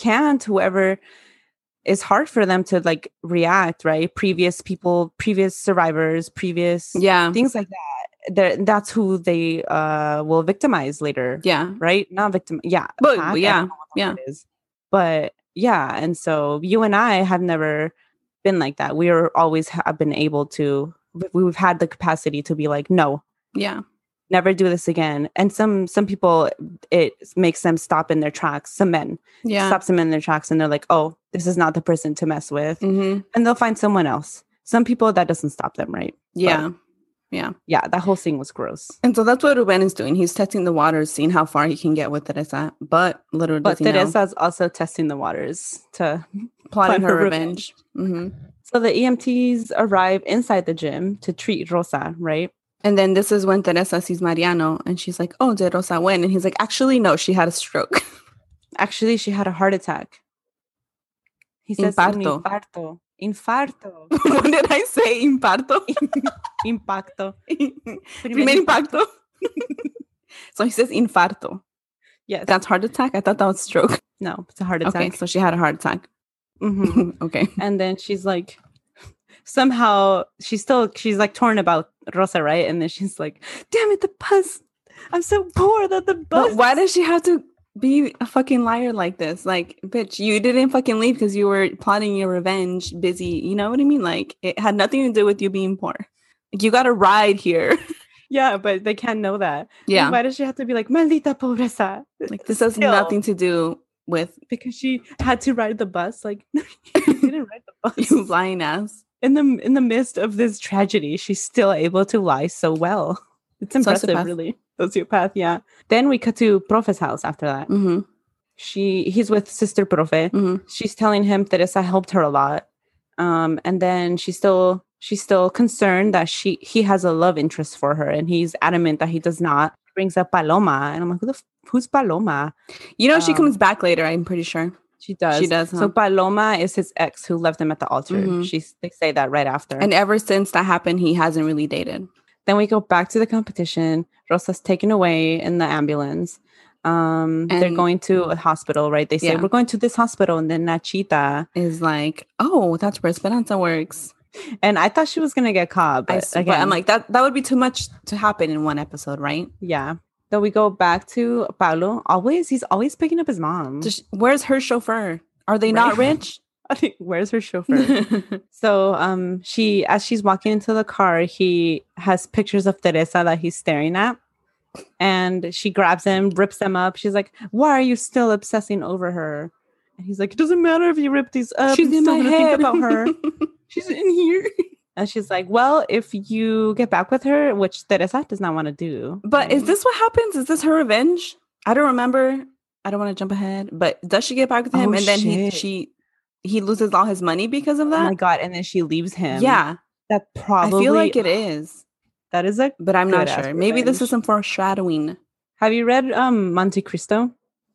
is hard for them to like react, right? Previous survivors, things like that. That's who they will victimize later. Yeah. Right? Not victim. Yeah. But yeah. But yeah. And so you and I have never been like that. We are always have been able to, we've had the capacity to be like, no. Yeah. Never do this again. And some people, it makes them stop in their tracks. Some men stops them in their tracks and they're like, oh, this is not the person to mess with. Mm-hmm. And they'll find someone else. Some people, that doesn't stop them, right? Yeah. But, yeah, that whole thing was gross. And so that's what Ruben is doing. He's testing the waters, seeing how far he can get with Teresa. But Teresa's also testing the waters to plotting her revenge. Mm-hmm. So the EMTs arrive inside the gym to treat Rosa, right? And then this is when Teresa sees Mariano and she's like, oh, did Rosa win? And he's like, actually, no, she had a stroke. Actually, she had a heart attack. He says Infarto. infarto. Infarto. What did I say? Infarto? Impacto. Primer impacto. So he says infarto. Yes. That's heart attack? I thought that was stroke. No, it's a heart attack. Okay, so she had a heart attack. Mm-hmm. Okay. And then she's like, somehow she's like torn about Rosa, right? And then she's like, damn it, the bus. I'm so poor that the bus. But why does she have to be a fucking liar like this? Like, bitch, you didn't fucking leave because you were plotting your revenge, busy. You know what I mean? Like, it had nothing to do with you being poor. Like, you got a ride here. Yeah, but they can't know that. Yeah. Like, why does she have to be like, maldita pobreza? Like, this has nothing to do with... Because she had to ride the bus. Like, no, she didn't ride the bus. You lying ass. In the midst of this tragedy, she's still able to lie so well. It's impressive, Sociopath. really. Sociopath, yeah. Then we cut to Profe's house after that. Mm-hmm. He's with Sister Profe. Mm-hmm. She's telling him Teresa helped her a lot. And then she's still concerned that he has a love interest for her, and he's adamant that he does not. He brings up Paloma, and I'm like, who's Paloma? You know, she comes back later, I'm pretty sure. She does. She does. So Paloma is his ex who left him at the altar. Mm-hmm. They say that right after. And ever since that happened, he hasn't really dated. Then we go back to the competition. Rosa's taken away in the ambulance. They're going to a hospital, right? They say, we're going to this hospital. And then Nachita is like, oh, that's where Esperanza works. And I thought she was going to get caught. But again, I'm like, that would be too much to happen in one episode, right? Yeah. Then we go back to Paulo. He's always picking up his mom. Where's her chauffeur? Are they not rich? Where's her chauffeur? So as she's walking into the car, he has pictures of Teresa that he's staring at. And she grabs him, rips them up. She's like, why are you still obsessing over her? And he's like, it doesn't matter if you rip these up. She's in my head. Think about her. She's in here. And she's like, well, if you get back with her, which Teresa does not want to do. But is this what happens? Is this her revenge? I don't remember. I don't want to jump ahead. But does she get back with him? And then he loses all his money because of that? Oh my God. And then she leaves him. Yeah. That probably... I feel like it is. That is a... But I'm not sure. Maybe this is some foreshadowing. Have you read Monte Cristo?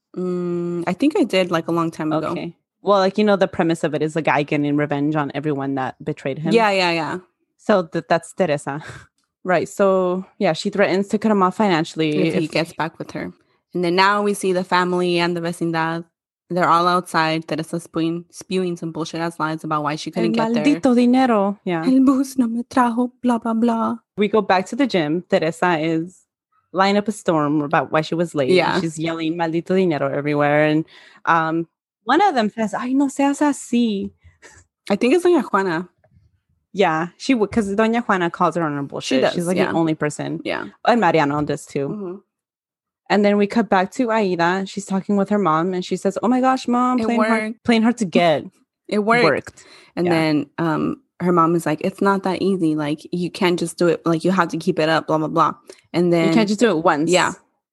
I think I did like a long time ago. Okay. Well, like, you know, the premise of it is a guy getting revenge on everyone that betrayed him. Yeah. So that's Teresa. Right. So, yeah, she threatens to cut him off financially if he gets back with her. And then now we see the family and the vecindad. They're all outside. Teresa's spewing some bullshit-ass lies about why she couldn't get there. Maldito dinero. Yeah. El bus no me trajo, blah, blah, blah. We go back to the gym. Teresa is lining up a storm about why she was late. Yeah. She's yelling maldito dinero everywhere. And one of them says, ay, no seas así. I think it's Doña Juana. Yeah, she would, because Doña Juana calls her on her bullshit. She does, she's like the only person. Yeah. And Mariano does too. Mm-hmm. And then we cut back to Aida. She's talking with her mom and she says, oh my gosh, mom, playing hard to get. It worked. And then her mom is like, it's not that easy. Like, you can't just do it. Like, you have to keep it up, blah, blah, blah. And then... You can't just do it once. Yeah.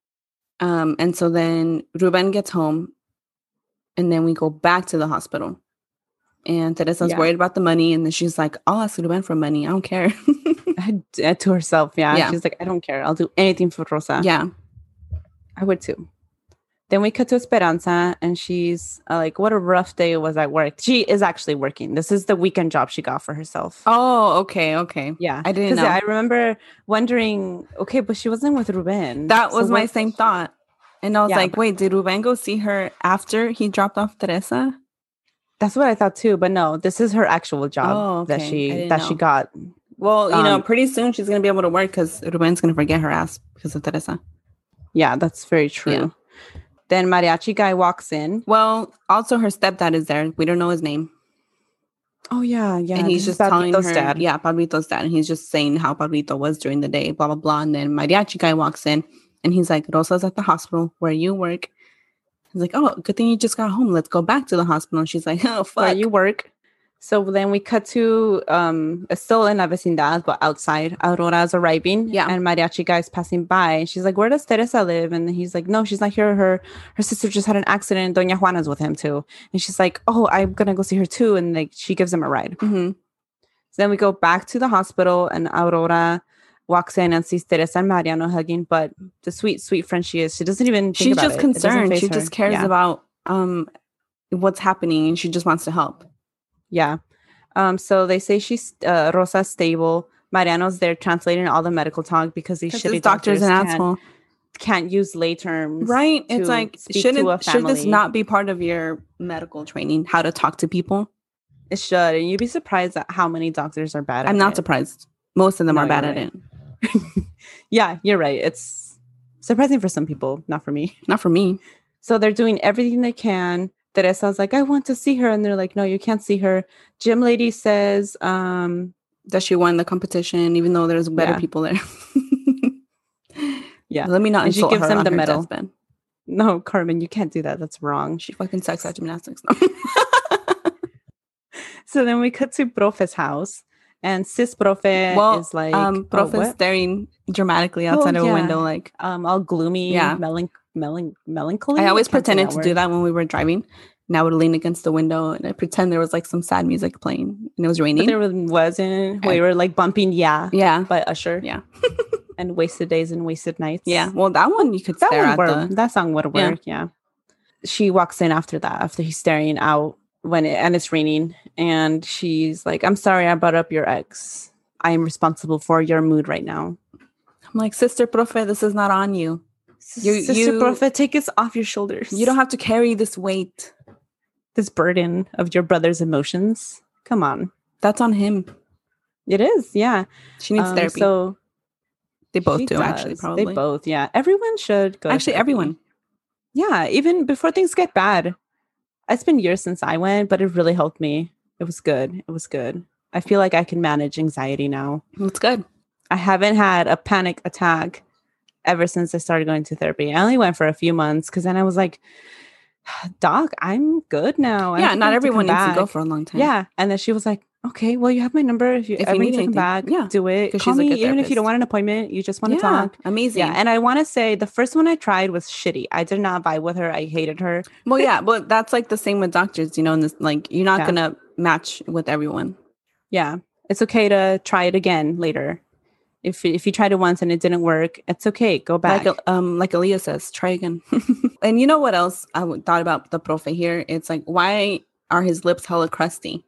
And so then Ruben gets home. And then we go back to the hospital. And Teresa's worried about the money. And then she's like, I'll ask Ruben for money. I don't care. To herself, yeah. She's like, I don't care. I'll do anything for Rosa. Yeah. I would too. Then we cut to Esperanza. And she's like, what a rough day it was at work. She is actually working. This is the weekend job she got for herself. Oh, okay. Yeah. I didn't know. I remember wondering, okay, but she wasn't with Ruben. That was my same thought. And I was like, wait, did Ruben go see her after he dropped off Teresa? That's what I thought too. But no, this is her actual job that she got. Well, you know, pretty soon she's going to be able to work because Ruben's going to forget her ass because of Teresa. Yeah, that's very true. Yeah. Then mariachi guy walks in. Well, also her stepdad is there. We don't know his name. Oh, yeah. And he's just telling her, dad. Yeah, Pablito's dad. And he's just saying how Pablito was during the day, blah, blah, blah. And then mariachi guy walks in. And he's like, Rosa's at the hospital where you work. He's like, oh, good thing you just got home. Let's go back to the hospital. And she's like, oh, fuck. Where you work. So then we cut to still in La Vecindad, but outside. Aurora's arriving. Yeah. And mariachi guy's passing by. And she's like, where does Teresa live? And he's like, no, she's not here. Her sister just had an accident. Doña Juana's with him too. And she's like, oh, I'm going to go see her too. And like she gives him a ride. Mm-hmm. So then we go back to the hospital and Aurora walks in and sees Teresa and Mariano hugging, but the sweet, sweet friend she is, she doesn't even think She's about just it. It doesn't concerned. faze She her. just cares Yeah. about what's happening, and she just wants to help. Yeah. So they say she's Rosa's stable. Mariano's there translating all the medical talk because these shitty This doctor's an asshole. can't use lay terms. Right? It's like, should this not be part of your medical training, how to talk to people? It should. And you'd be surprised at how many doctors are bad at it. I'm not surprised. Most of them are bad at right. it. Yeah, you're right. It's surprising for some people, not for me. Not for me. So they're doing everything they can. Teresa's like, I want to see her. And they're like, no, you can't see her. Gym lady says that she won the competition, even though there's better people there. Yeah. Let me not and insult she gives her him on the her medal. deathbed. No, Carmen, you can't do that. That's wrong. She fucking sucks at gymnastics. No. So then we cut to Profe's house. And sis Profe is like, Profe staring dramatically outside of a window, like all gloomy, melancholy. I always pretended to do that when we were driving, and I would lean against the window and I pretend there was like some sad music playing, and it was raining. But there wasn't. We were like bumping, yeah, by Usher, yeah, and Wasted Days and Wasted Nights. Yeah, well, that one you could stare at. That song would work. Yeah. She walks in after he's staring out. And it's raining, and she's like, I'm sorry I brought up your ex. I am responsible for your mood right now. I'm like, Sister Profe, this is not on you. Sister Profe, take this off your shoulders. You don't have to carry this weight. This burden of your brother's emotions. Come on. That's on him. It is, yeah. She needs therapy. So they both do, actually, probably. They both, yeah. Everyone should go. Actually, everyone. Yeah, even before things get bad. It's been years since I went, but it really helped me. It was good. I feel like I can manage anxiety now. It's good. I haven't had a panic attack ever since I started going to therapy. I only went for a few months because then I was like, Doc, I'm good now. Yeah, not everyone needs to go for a long time. Yeah. And then she was like, okay, well, you have my number. If you ever need to come back, do it. Call me even if you don't want an appointment. You just want to talk. Amazing. Yeah. And I want to say the first one I tried was shitty. I did not vibe with her. I hated her. Well, yeah, but that's like the same with doctors, in this, like, you're not going to match with everyone. Yeah. It's okay to try it again later. If you tried it once and it didn't work, it's okay. Go back. Like Aaliyah says, try again. And you know what else I thought about the Profe here? It's like, why are his lips hella crusty?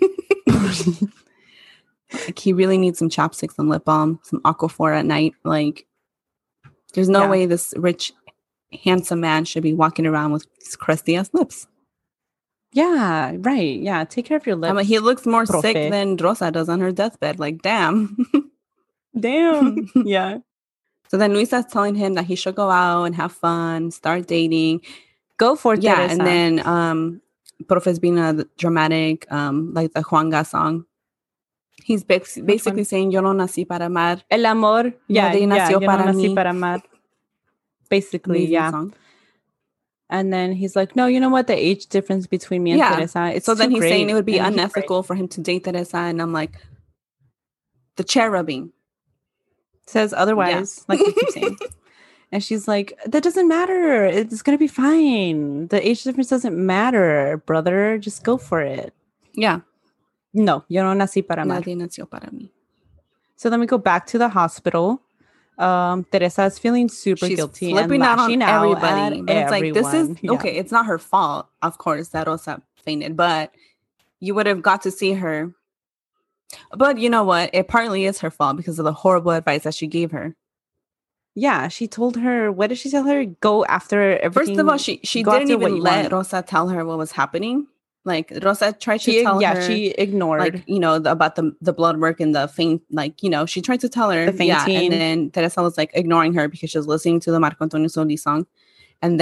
Like, he really needs some chapstick, some lip balm, some Aquaphor at night. Like, there's no way this rich, handsome man should be walking around with his crusty ass lips. Yeah, right. Yeah, take care of your lips. I mean, he looks more sick than Rosa does on her deathbed. Like, damn. Damn. Yeah. So then Luisa's telling him that he should go out and have fun, start dating. Go for it. Yeah, Teresa. And then Profe's being a dramatic, like the Juanga song. He's basically saying, yo no nací para amar. El amor. Yeah, nació yo para no nací mí. para amar. Basically, Amazing yeah. Song. And then he's like, no, you know what? The age difference between me and Teresa, it's so then he's great. saying it would be and unethical for him to date Teresa. And I'm like, the chair rubbing. Says otherwise, like we keep saying. And she's like, that doesn't matter. It's going to be fine. The age difference doesn't matter, brother. Just go for it. Yeah. No, yo no nací para amar. Nadie nació para mí. So then we go back to the hospital. Teresa is feeling super guilty flipping and lashing out on everybody. But it's like, this is yeah. okay. It's not her fault, of course, that Rosa fainted, but you would have got to see her. But you know what? It partly is her fault because of the horrible advice that she gave her. Yeah, she told her. What did she tell her? Go after everything. First of all, she didn't even let Rosa tell her what was happening. Like, Rosa tried to tell her. Yeah, she ignored. Like, about the blood work and the faint. Like, she tried to tell her. The fainting. Yeah, and then Teresa was like ignoring her because she was listening to the Marco Antonio Solís song. And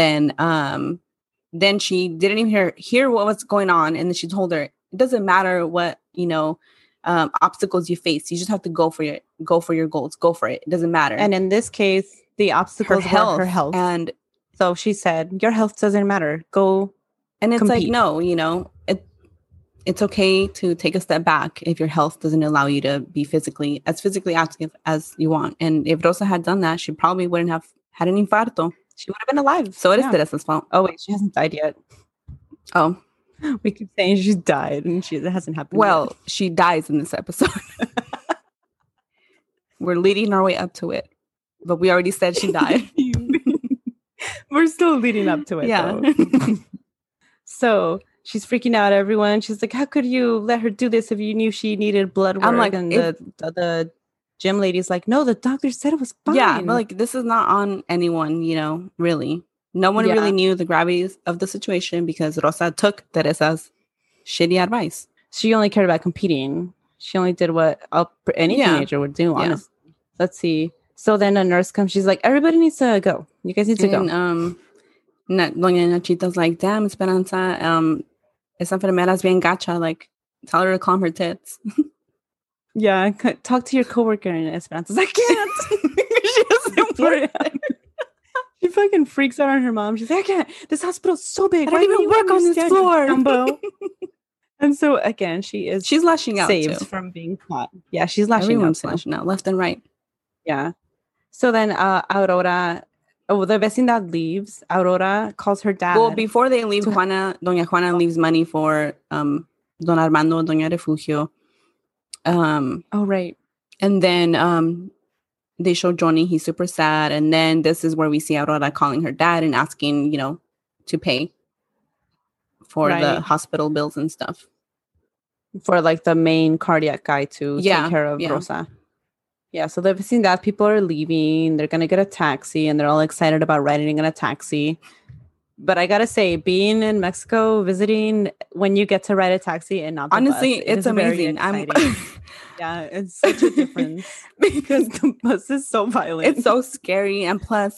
then she didn't even hear what was going on. And then she told her, it doesn't matter what, obstacles you face. You just have to go for your goals. Go for it. It doesn't matter. And in this case, the obstacles were her health. And so she said, your health doesn't matter. Go. And it's compete. like, no, it's okay to take a step back if your health doesn't allow you to be physically active as you want. And if Rosa had done that, she probably wouldn't have had an infarto. She would have been alive. So it is Teresa's fault. Oh, wait, she hasn't died yet. Oh. We keep saying she's died and it hasn't happened yet. She dies in this episode. We're leading our way up to it, but we already said she died. We're still leading up to it, though. So she's freaking out everyone. She's like, how could you let her do this if you knew she needed blood work? I'm like, and the gym lady's like, no, the doctor said it was fine. Yeah, but like, this is not on anyone, really. No one really knew the gravity of the situation because Rosa took Teresa's shitty advice. She only cared about competing. She only did what any teenager would do, honestly. Let's see. So then a nurse comes. She's like, everybody needs to go. You guys need to go. Doña Nachita's like, damn, Esperanza, esa enfermera es bien gacha. Like, tell her to calm her tits. Yeah, talk to your coworker in Esperanza. I can't. She doesn't work. She fucking freaks out on her mom. She's like, I can't. This hospital's so big. I don't even work on this floor. And so again, she's lashing out saved too. from being caught. Yeah, she's lashing Everyone's out. Lashing out left and right. Yeah. So then Aurora, the vecindad leaves. Aurora calls her dad. Well, before they leave, Doña Juana leaves money for Don Armando, Doña Refugio. Oh, right. And then they show Johnny. He's super sad. And then this is where we see Aurora calling her dad and asking, to pay for the hospital bills and stuff. For like the main cardiac guy to take care of Rosa. Yeah, so they've seen that people are leaving. They're going to get a taxi and they're all excited about riding in a taxi. But I got to say, being in Mexico, visiting, when you get to ride a taxi and not the honestly, bus, it's amazing. Yeah, it's such a difference because the bus is so violent. It's so scary. And plus,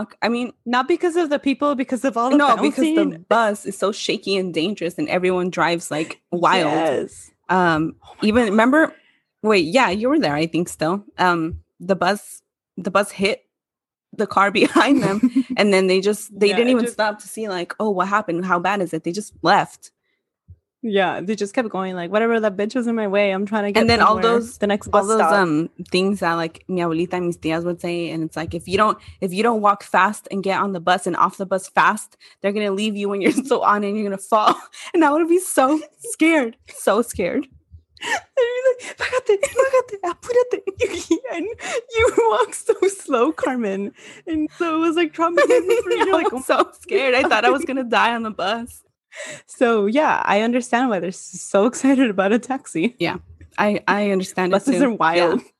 not because of the people, because of all the bouncing. Because the bus is so shaky and dangerous and everyone drives like wild. Yes. Even remember, you were there, I think still. The bus hit the car behind them and then they didn't even stop to see like, oh, what happened? How bad is it? They just left. Yeah, they just kept going like, whatever, that bitch was in my way. I'm trying to get and then all those the next bus stop. Things that like mi abuelita and mis tías would say, and it's like if you don't walk fast and get on the bus and off the bus fast, they're gonna leave you when you're still on it and you're gonna fall. And I would be so scared. So scared. And you're like, págate, apúrate. And you walk so slow, Carmen. And so it was like traumatizing for you. Like, I'm so scared. I thought I was gonna die on the bus. So yeah, I understand why they're so excited about a taxi. Yeah, I understand. Buses are wild. Yeah.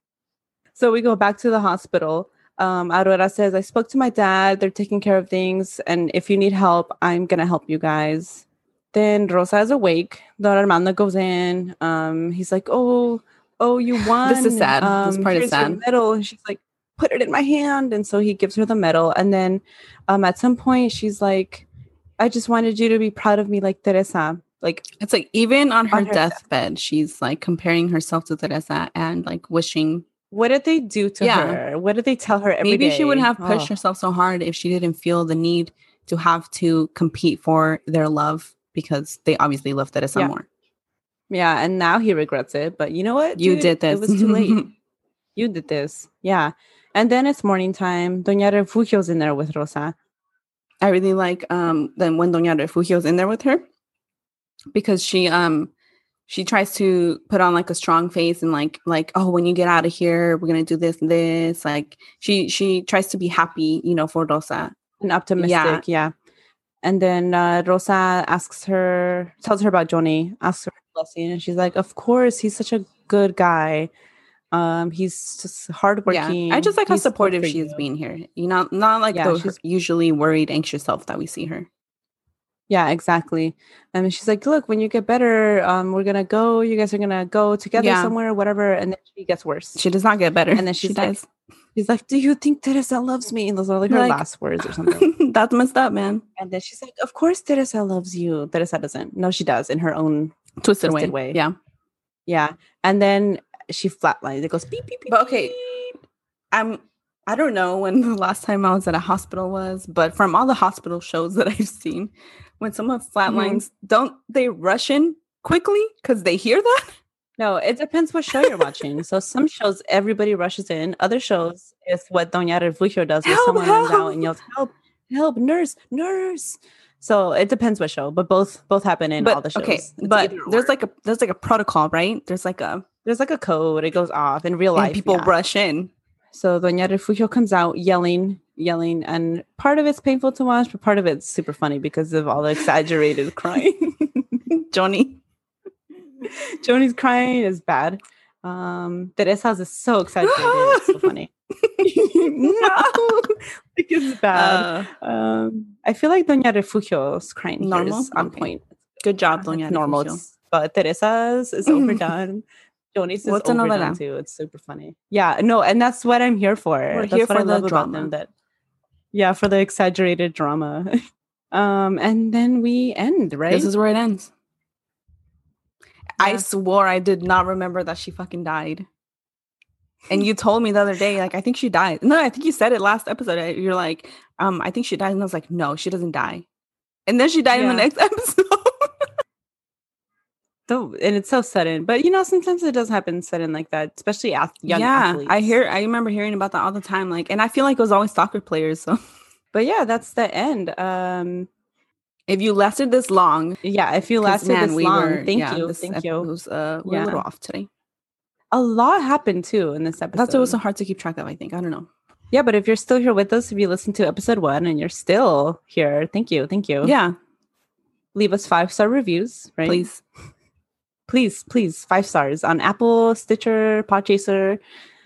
So we go back to the hospital. Aurora says, I spoke to my dad. They're taking care of things. And if you need help, I'm going to help you guys. Then Rosa is awake. Don Armando goes in. He's like, oh, you won. This is sad. This part is sad. Medal. And she's like, put it in my hand. And so he gives her the medal. And then at some point, she's like, I just wanted you to be proud of me like Teresa. Like, it's like even on her deathbed, she's like comparing herself to Teresa and like wishing. What did they do to her? What did they tell her every day? Maybe she wouldn't have pushed herself so hard if she didn't feel the need to have to compete for their love, because they obviously love Teresa more. Yeah, and now he regrets it. But you know what? You did this. It was too late. You did this. Yeah. And then it's morning time. Doña Refugio's in there with Rosa. I really like then when Doña Refugio's in there with her, because she tries to put on like a strong face and like oh, when you get out of here, we're gonna do this and this. Like she tries to be happy, for Rosa and optimistic. Yeah. And then Rosa tells her about Johnny, asks her blessing, and she's like, of course, he's such a good guy. He's just hardworking. Yeah. I just like how supportive she is being here. Not like she's usually worried, anxious self that we see her. Yeah, exactly. And she's like, look, when you get better, we're gonna go. You guys are gonna go together somewhere, whatever. And then she gets worse. She does not get better. And then she dies. She's like, do you think Teresa loves me? And those are like her last words or something. That's messed up, man. And then she's like, of course Teresa loves you. Teresa doesn't. No, she does, in her own twisted way. Yeah. Yeah. And then she flatlines. It goes beep, beep, beep. But okay, I don't know when the last time I was at a hospital was, but from all the hospital shows that I've seen, when someone flatlines, don't they rush in quickly because they hear that? No, it depends what show you're watching. So some shows, everybody rushes in. Other shows, it's what Doña Refugio does, where someone runs out and yells, help, nurse. So it depends what show, but both happen in all the shows. Okay, but there's like a protocol, right? There's like a there's like a code. It goes off in real life. And people rush in. So Doña Refugio comes out yelling, and part of it's painful to watch, but part of it's super funny because of all the exaggerated crying. Joni's crying is bad. Teresa's is so exaggerated. It's so funny. No, like it's bad. I feel like Doña Refugio's crying is on point. Good job, Doña normal. Refugio. But Teresa's is overdone. Joni's is overdone too. It's super funny. Yeah, no, and that's what I'm here for. We're that's here what for I love the drama. about them, for the exaggerated drama. And then we end, right? This is where it ends. Yeah. I swore I did not remember that she fucking died. And you told me the other day, like, I think she died. No, I think you said it last episode. You're like, I think she died. And I was like, no, she doesn't die. And then she died in the next episode. And it's so sudden. But, sometimes it does happen sudden like that, especially young athletes. I remember hearing about that all the time. Like, and I feel like it was always soccer players. So, but yeah, that's the end. If you lasted this long. Yeah, if you lasted this long. Thank you. Thank you. We're a little off today. A lot happened too in this episode. That's what was so hard to keep track of, I think. I don't know. Yeah, but if you're still here with us, if you listened to episode 1 and you're still here, thank you. Thank you. Yeah. Leave us 5-star reviews, right? Please, 5 stars on Apple, Stitcher, Podchaser,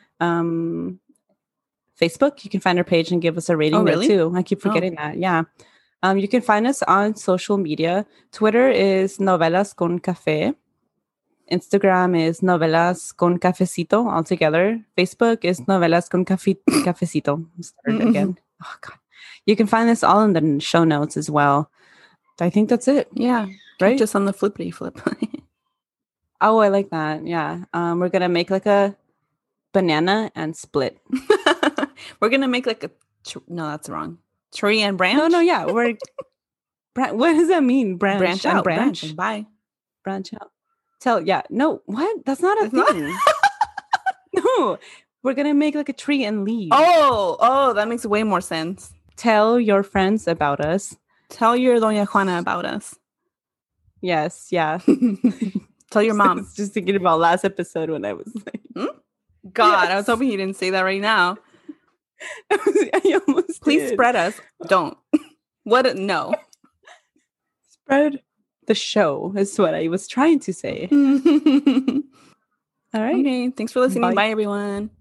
Facebook. You can find our page and give us a rating there too. I keep forgetting that. Yeah. You can find us on social media. Twitter is Novelas con Café. Instagram is Novelas con Cafecito all together. Facebook is Novelas con Cafecito. Start again. Oh God. You can find this all in the show notes as well. I think that's it. Yeah. Right? Just on the flippity flip. Oh, I like that. Yeah. We're going to make like a banana and split. We're going to make like no, that's wrong. Tree and branch? No, yeah. We're what does that mean? Branch out. Branch. Bye. Branch out. No, what? That's not a thing. No. We're going to make like a tree and leave. Oh, that makes way more sense. Tell your friends about us. Tell your Doña Juana about us. Yes, yeah. Tell your mom. Just thinking about last episode when I was like, God, yes. I was hoping you didn't say that right now. I almost Please did. Spread us. Don't. What? No. Spread the show is what I was trying to say. All right. Okay. Thanks for listening. Bye everyone.